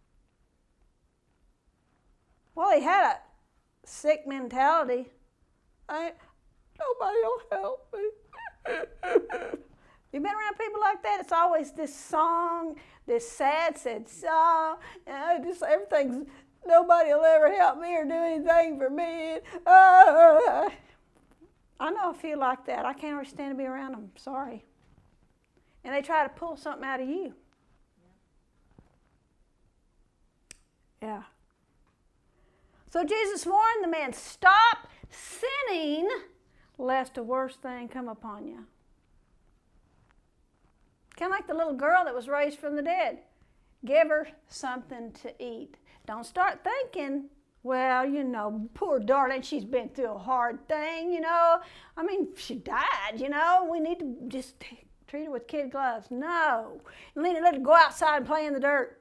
Well, he had a sick mentality. I, nobody will help me. You've been around people like that? It's always this song, this sad, sad song. And just everything's, nobody will ever help me or do anything for me. Uh, I know a few like that. I can't understand to be around them. Sorry. And they try to pull something out of you. Yeah. So Jesus warned the man, Stop sinning, lest a worse thing come upon you. Kind of like the little girl that was raised from the dead. Give her something to eat. Don't start thinking, well, you know, poor darling, she's been through a hard thing, you know. I mean, she died, you know. We need to just t- treat her with kid gloves. No. You need to let her go outside and play in the dirt.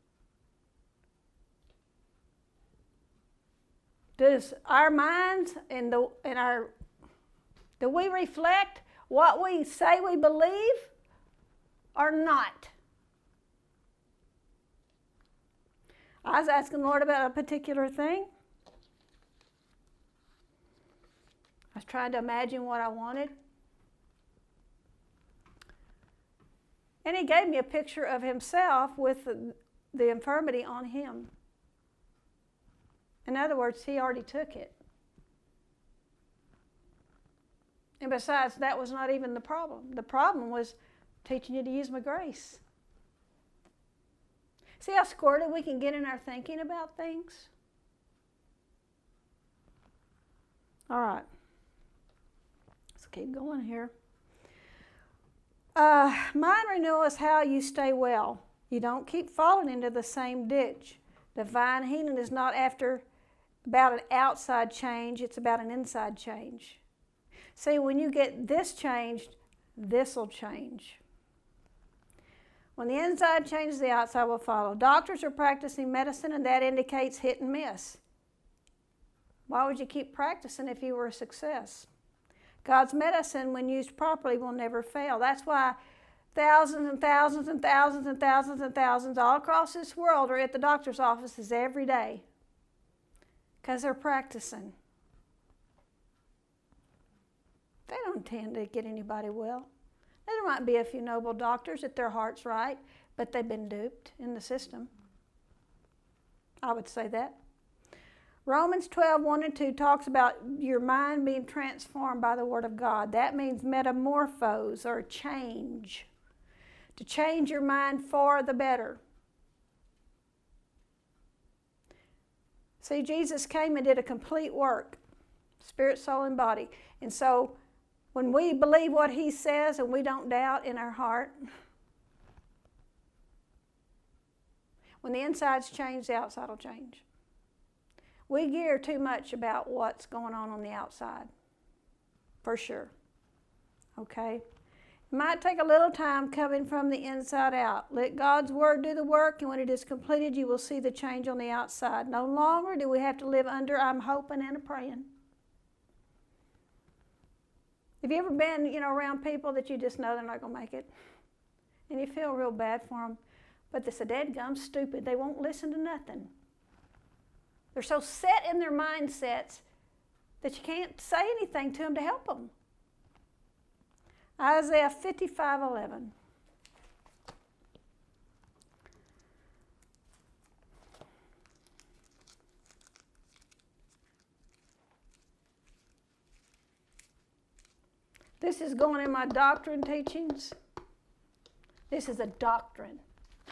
Does our minds and the and our do we reflect what we say we believe or not? I was asking the Lord about a particular thing. I was trying to imagine what I wanted. And he gave me a picture of himself with the, the infirmity on him. In other words, he already took it. And besides, that was not even the problem. The problem was teaching you to use my grace. See how squirrely we can get in our thinking about things? All right. Let's keep going here. Uh, mind renewal is how you stay well. You don't keep falling into the same ditch. Divine healing is not after about an outside change, it's about an inside change. See, when you get this changed, this will change. When the inside changes, the outside will follow. Doctors are practicing medicine, and that indicates hit and miss. Why would you keep practicing if you were a success? God's medicine, when used properly, will never fail. That's why thousands and thousands and thousands and thousands and thousands all across this world are at the doctor's offices every day. Because they're practicing. They don't intend to get anybody well. There might be a few noble doctors that their heart's right, but they've been duped in the system. I would say that. Romans twelve, one and two talks about your mind being transformed by the Word of God. That means metamorphose or change. To change your mind for the better. See, Jesus came and did a complete work, spirit, soul, and body. And so when we believe what he says and we don't doubt in our heart, when the inside's changed, the outside will change. We care too much about what's going on on the outside. for sure. Okay? It might take a little time coming from the inside out. Let God's Word do the work, and when it is completed, you will see the change on the outside. No longer do we have to live under I'm hoping and a praying. Have you ever been, you know, around people that you just know they're not going to make it? And you feel real bad for them. But they're so dadgum stupid, they won't listen to nothing. They're so set in their mindsets that you can't say anything to them to help them. Isaiah fifty-five eleven. This is going in my doctrine teachings. This is a doctrine.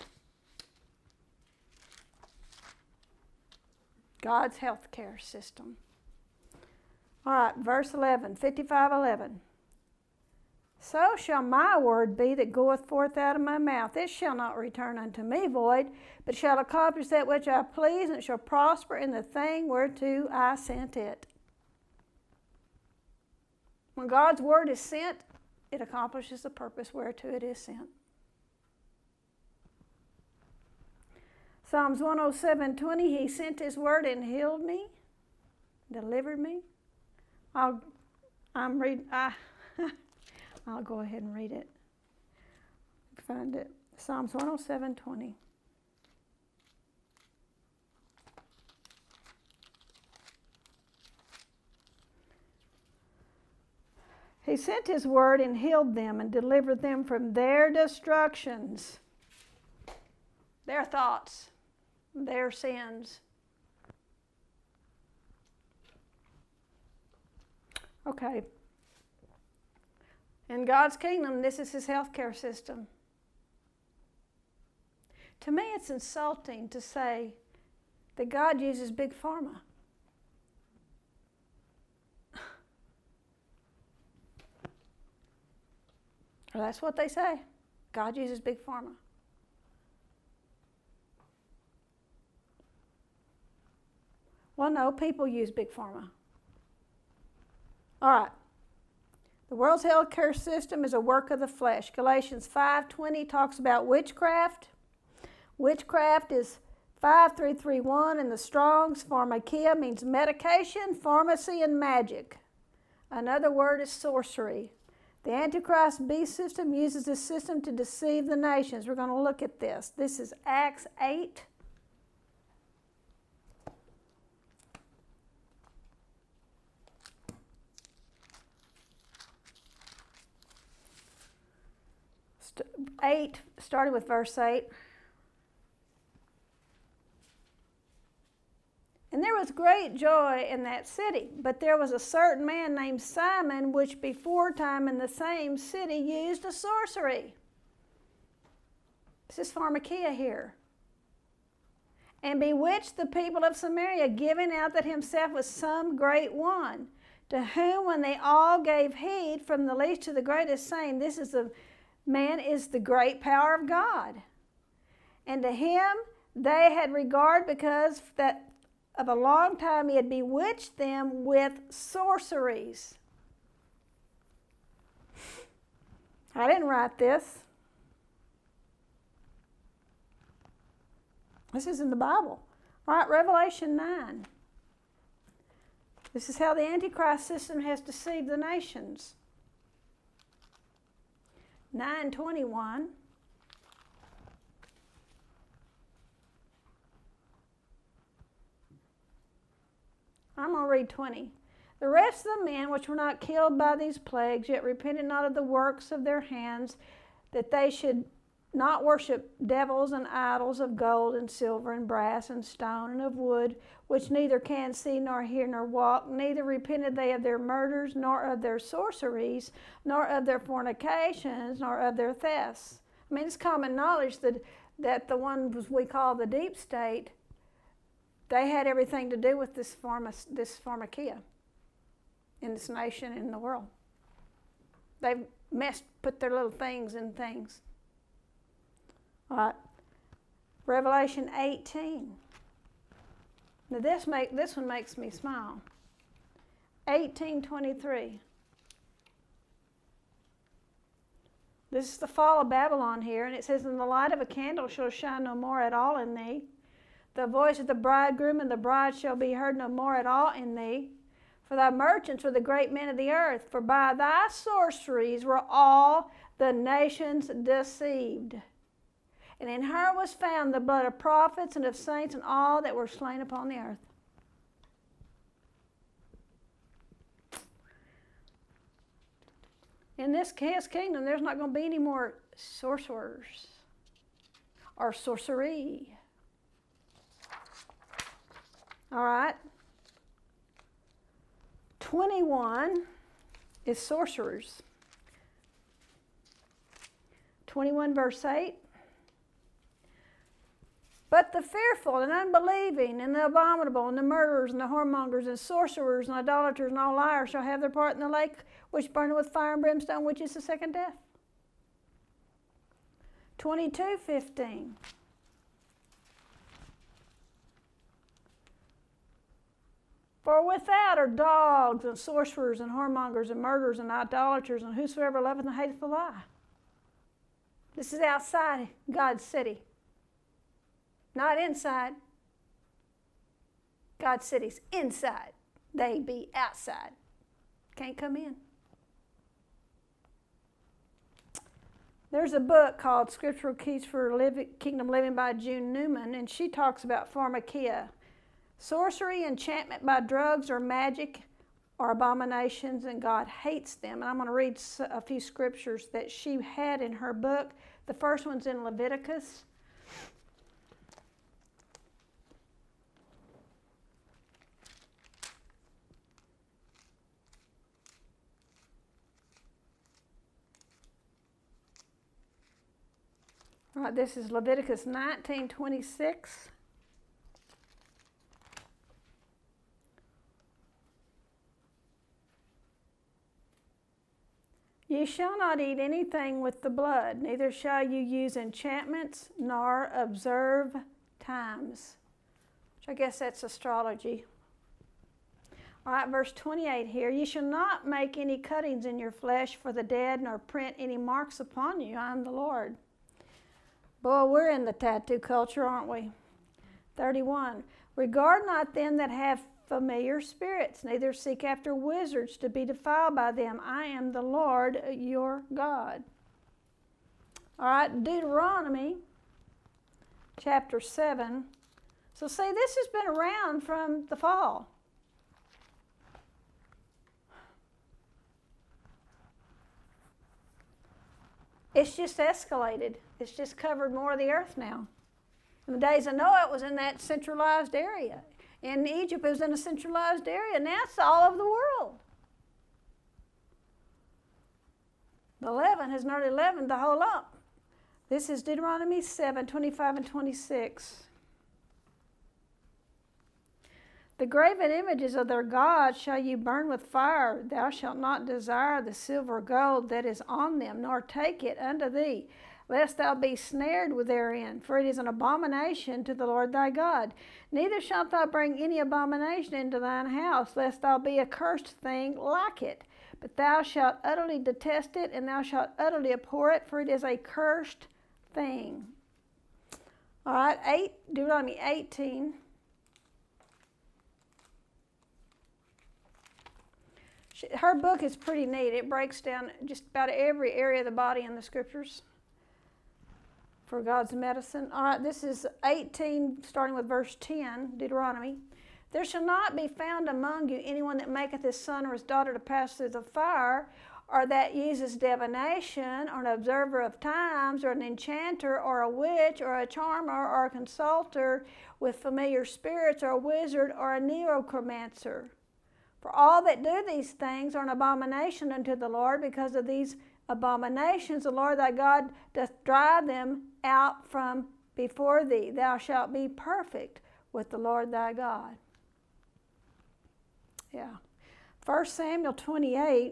God's health care system. All right, verse eleven, fifty-five eleven. So shall my word be that goeth forth out of my mouth. It shall not return unto me void, but shall accomplish that which I please, and it shall prosper in the thing whereto I sent it. When God's word is sent, it accomplishes the purpose whereto it is sent. Psalms one oh seven twenty, He sent His word and healed me, delivered me. I'll, I'm read, I, I'll go ahead and read it. Find it. Psalms one oh seven twenty. He sent His word and healed them and delivered them from their destructions, their thoughts, their sins. Okay. In God's kingdom, this is His healthcare system. To me, it's insulting to say that God uses Big Pharma. Well, that's what they say. God uses Big Pharma. Well, no, people use Big Pharma. All right. The world's health care system is a work of the flesh. Galatians five twenty talks about witchcraft. Witchcraft is five three three one in the Strong's. Pharmakia means medication, pharmacy, and magic. Another word is sorcery. The Antichrist beast system uses this system to deceive the nations. We're going to look at this. This is Acts eight. eight, starting with verse eight. And there was great joy in that city, but there was a certain man named Simon, which before time in the same city used a sorcery. This is pharmakia here. And bewitched the people of Samaria, giving out that himself was some great one, to whom when they all gave heed, from the least to the greatest, saying, This is the man is the great power of God. And to him they had regard, because that of a long time he had bewitched them with sorceries. I didn't write this. This is in the Bible. All right, Revelation nine. This is how the Antichrist system has deceived the nations. nine twenty-one. I'm going to read twenty. The rest of the men which were not killed by these plagues, yet repented not of the works of their hands, that they should not worship devils and idols of gold and silver and brass and stone and of wood, which neither can see nor hear nor walk, neither repented they of their murders, nor of their sorceries, nor of their fornications, nor of their thefts. I mean, it's common knowledge that, that the ones we call the deep state, they had everything to do with this, pharma, this pharmakia in this nation and in the world. They've messed, put their little things in things. All right, Revelation eighteen. Now this make this one makes me smile. eighteen twenty-three. This is the fall of Babylon here, and it says, "And the light of a candle shall shine no more at all in thee. The voice of the bridegroom and the bride shall be heard no more at all in thee. For thy merchants were the great men of the earth, for by thy sorceries were all the nations deceived. And in her was found the blood of prophets and of saints and all that were slain upon the earth." In this chaos kingdom, there's not going to be any more sorcerers or sorcery. All right. twenty-one is sorcerers. twenty-one verse eight. "But the fearful and unbelieving and the abominable and the murderers and the whoremongers and sorcerers and idolaters and all liars shall have their part in the lake which burneth with fire and brimstone, which is the second death." twenty-two fifteen. "For without are dogs and sorcerers and whoremongers and murderers and idolaters and whosoever loveth and hateth the lie." This is outside God's city. Not inside. God's city's inside. They be outside. Can't come in. There's a book called Scriptural Keys for Living, Kingdom Living by June Newman, and she talks about pharmakia. Sorcery, enchantment by drugs or magic are abominations, and God hates them. And I'm going to read a few scriptures that she had in her book. The first one's in Leviticus. All right, this is Leviticus nineteen twenty-six. "Ye shall not eat anything with the blood, neither shall you use enchantments, nor observe times." Which I guess that's astrology. All right, verse twenty-eight here. "Ye shall not make any cuttings in your flesh for the dead, nor print any marks upon you. I am the Lord." Boy, we're in the tattoo culture, aren't we? thirty-one. "Regard not them that have familiar spirits, neither seek after wizards to be defiled by them. I am the Lord your God." All right, Deuteronomy chapter seven. So see, this has been around from the fall. It's just escalated. It's just covered more of the earth now. In the days of Noah, it was in that centralized area. In Egypt, it was in a centralized area. Now it's all over the world. The leaven has nearly leavened the whole lump. This is Deuteronomy seven, twenty-five and twenty-six. "The graven images of their gods shall you burn with fire. Thou shalt not desire the silver or gold that is on them, nor take it unto thee, lest thou be snared therein, for it is an abomination to the Lord thy God. Neither shalt thou bring any abomination into thine house, lest thou be a cursed thing like it. But thou shalt utterly detest it, and thou shalt utterly abhor it, for it is a cursed thing." All right, eight, Deuteronomy eighteen. Her book is pretty neat. It breaks down just about every area of the body in the scriptures for God's medicine. All right, this is eighteen, starting with verse ten, Deuteronomy. "There shall not be found among you anyone that maketh his son or his daughter to pass through the fire, or that uses divination, or an observer of times, or an enchanter, or a witch, or a charmer, or a consulter with familiar spirits, or a wizard, or a necromancer. For all that do these things are an abomination unto the Lord. Because of these abominations, the Lord thy God doth drive them out from before thee. Thou shalt be perfect with the Lord thy God." Yeah. First Samuel twenty-eight.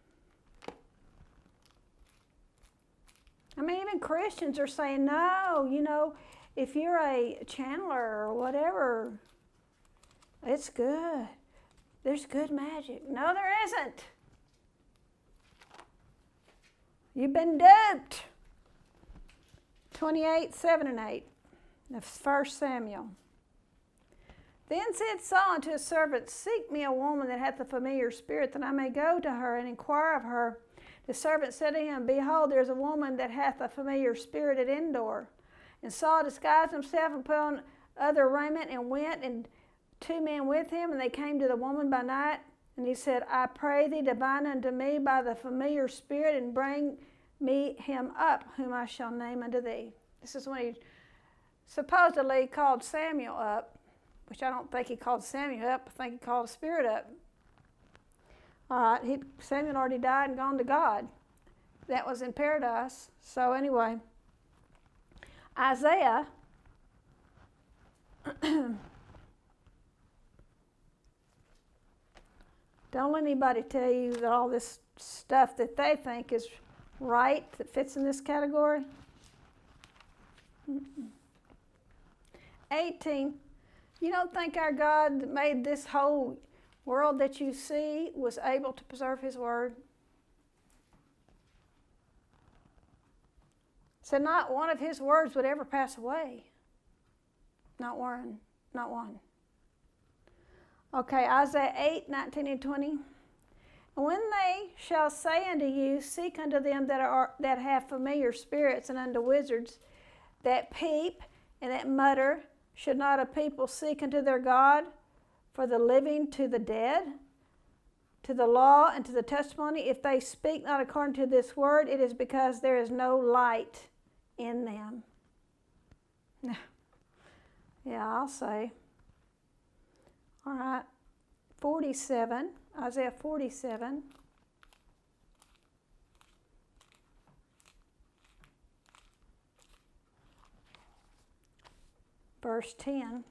I mean, even Christians are saying, no, you know, if you're a channeler or whatever, it's good. There's good magic. No, there isn't. You've been duped. twenty-eight, seven and eight. That's First Samuel. Then said Saul unto his servants, Seek me a woman that hath a familiar spirit, that I may go to her and inquire of her. The servant said to him, Behold, there is a woman that hath a familiar spirit at Endor. And Saul disguised himself and put on other raiment and went, and two men with him, and they came to the woman by night. And he said, I pray thee, divine unto me by the familiar spirit, and bring me him up, whom I shall name unto thee. This is when he supposedly called Samuel up, which I don't think he called Samuel up. I think he called the spirit up. All right, he, Samuel already died and gone to God. That was in paradise. So anyway, Isaiah don't let anybody tell you that all this stuff that they think is right that fits in this category. Mm-mm. eighteen. You don't think our God that made this whole world that you see was able to preserve his word? So not one of his words would ever pass away. Not one. Not one. Okay, Isaiah eight, nineteen and twenty. And when they shall say unto you, Seek unto them that are that have familiar spirits, and unto wizards that peep and that mutter, should not a people seek unto their God for the living to the dead, to the law and to the testimony? If they speak not according to this word, it is because there is no light in them. Yeah, I'll say. All right, forty-seven, Isaiah forty-seven. Verse ten.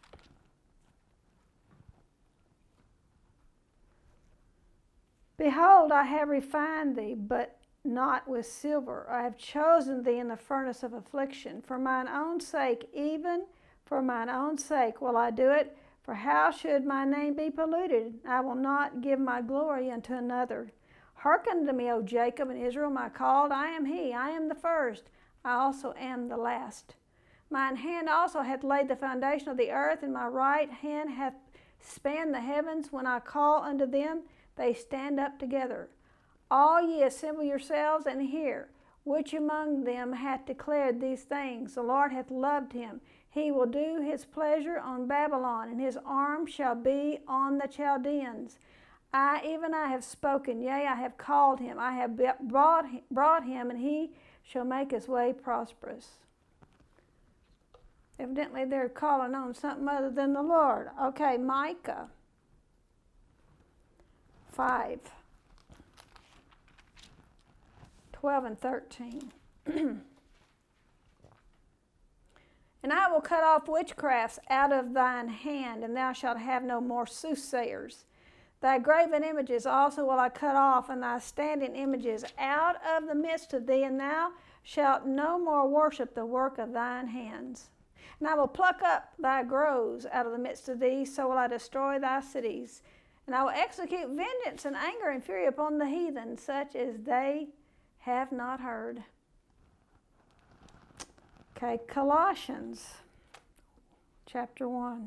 Behold, I have refined thee, but not with silver. I have chosen thee in the furnace of affliction. For mine own sake, even for mine own sake will I do it. For how should my name be polluted? I will not give my glory unto another. Hearken to me, O Jacob and Israel, my called. I am he, I am the first. I also am the last. Mine hand also hath laid the foundation of the earth, and my right hand hath spanned the heavens. When I call unto them, they stand up together. All ye assemble yourselves and hear. Which among them hath declared these things? The Lord hath loved him. He will do his pleasure on Babylon, and his arm shall be on the Chaldeans. I, even I, have spoken, yea, I have called him. I have brought, brought him, and he shall make his way prosperous. Evidently, they're calling on something other than the Lord. Okay, Micah five, twelve and thirteen. And I will cut off witchcrafts out of thine hand, and thou shalt have no more soothsayers. Thy graven images also will I cut off, and thy standing images out of the midst of thee, and thou shalt no more worship the work of thine hands. And I will pluck up thy groves out of the midst of thee, so will I destroy thy cities. And I will execute vengeance and anger and fury upon the heathen, such as they have not heard. Okay, Colossians chapter one.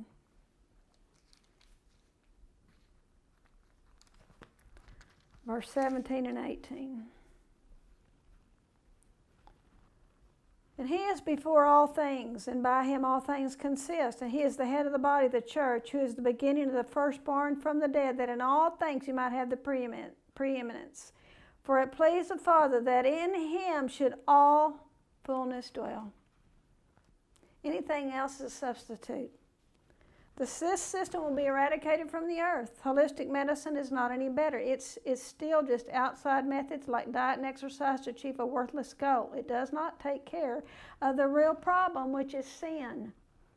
Verse seventeen and eighteen. And he is before all things, and by him all things consist. And he is the head of the body, the church, who is the beginning of the firstborn from the dead, that in all things you might have the preeminence. For it pleased the Father that in him should all fullness dwell. Anything else is a substitute. The this system will be eradicated from the earth. Holistic medicine is not any better. It's, it's still just outside methods like diet and exercise to achieve a worthless goal. It does not take care of the real problem, which is sin.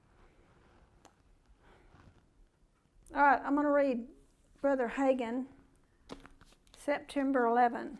All right, I'm going to read Brother Hagin, September eleventh.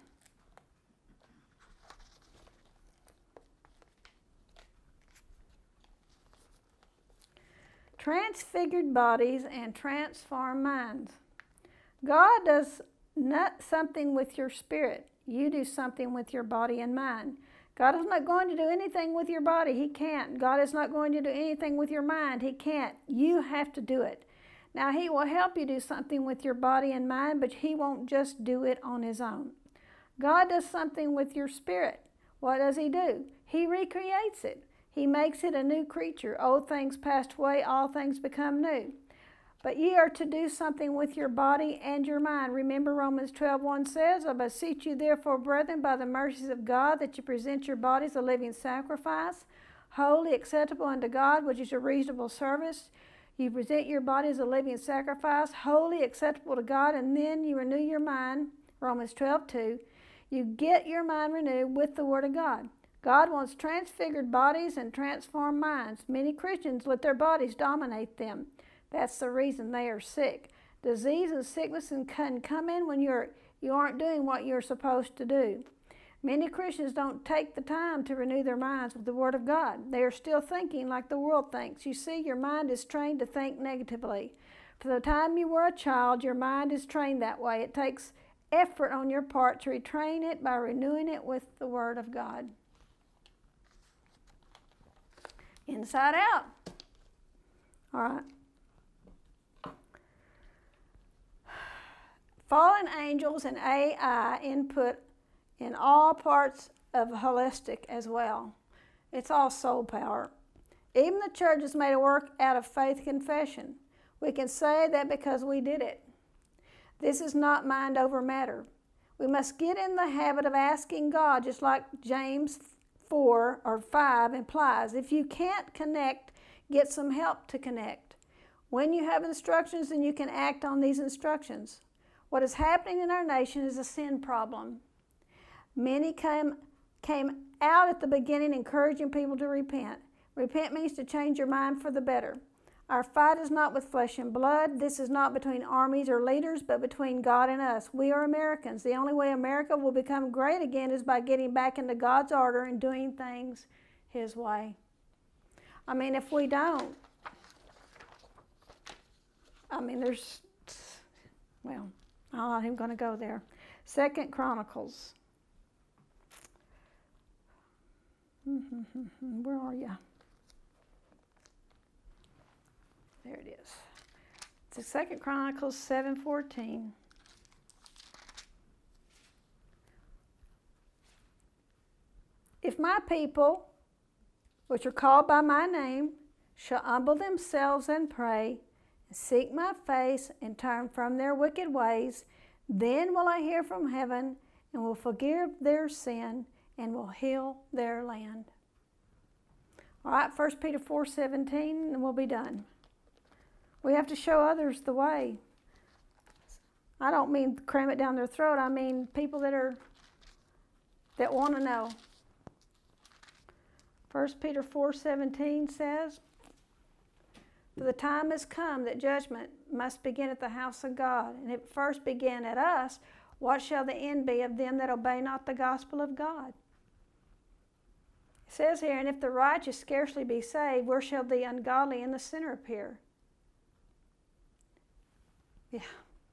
Transfigured bodies and transformed minds. God does not something with your spirit. You do something with your body and mind. God is not going to do anything with your body. He can't. God is not going to do anything with your mind. He can't. You have to do it. Now, He will help you do something with your body and mind, but He won't just do it on His own. God does something with your spirit. What does He do? He recreates it. He makes it a new creature. Old things passed away, all things become new. But ye are to do something with your body and your mind. Remember Romans twelve one says, I beseech you therefore, brethren, by the mercies of God, that you present your bodies a living sacrifice, holy, acceptable unto God, which is your reasonable service. You present your body as a living sacrifice, holy, acceptable to God, and then you renew your mind, Romans twelve two. You get your mind renewed with the Word of God. God wants transfigured bodies and transformed minds. Many Christians let their bodies dominate them. That's the reason they are sick. Disease and sickness can come in when you're, you aren't doing what you're supposed to do. Many Christians don't take the time to renew their minds with the Word of God. They are still thinking like the world thinks. You see, your mind is trained to think negatively. From the time you were a child, your mind is trained that way. It takes effort on your part to retrain it by renewing it with the Word of God. Inside out. All right. Fallen angels and A I input in all parts of holistic as well. It's all soul power. Even the church has made a work out of faith confession. We can say that because we did it. This is not mind over matter. We must get in the habit of asking God, just like James four or five implies. If you can't connect, get some help to connect. When you have instructions, then you can act on these instructions. What is happening in our nation is a sin problem. Many came, came out at the beginning encouraging people to repent. Repent means to change your mind for the better. Our fight is not with flesh and blood. This is not between armies or leaders, but between God and us. We are Americans. The only way America will become great again is by getting back into God's order and doing things His way. I mean, if we don't, I mean, there's, well, I'm not even going to go there. Second Chronicles. Where are you? There it is. It's Second Chronicles seven fourteen. If my people, which are called by my name, shall humble themselves and pray, and seek my face, and turn from their wicked ways, then will I hear from heaven, and will forgive their sin, and will heal their land. All right, First Peter four seventeen, and we'll be done. We have to show others the way. I don't mean cram it down their throat. I mean people that are that want to know. First Peter four seventeen says, for the time has come that judgment must begin at the house of God. And if it first began at us, what shall the end be of them that obey not the gospel of God? It says here, and if the righteous scarcely be saved, where shall the ungodly and the sinner appear? Yeah.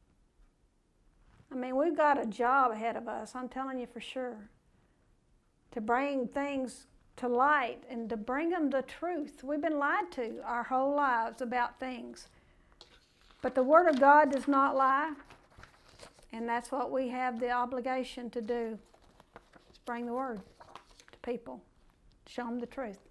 I mean, we've got a job ahead of us, I'm telling you for sure, to bring things to light and to bring them the truth. We've been lied to our whole lives about things. But the Word of God does not lie, and that's what we have the obligation to do, is bring the Word to people, show them the truth.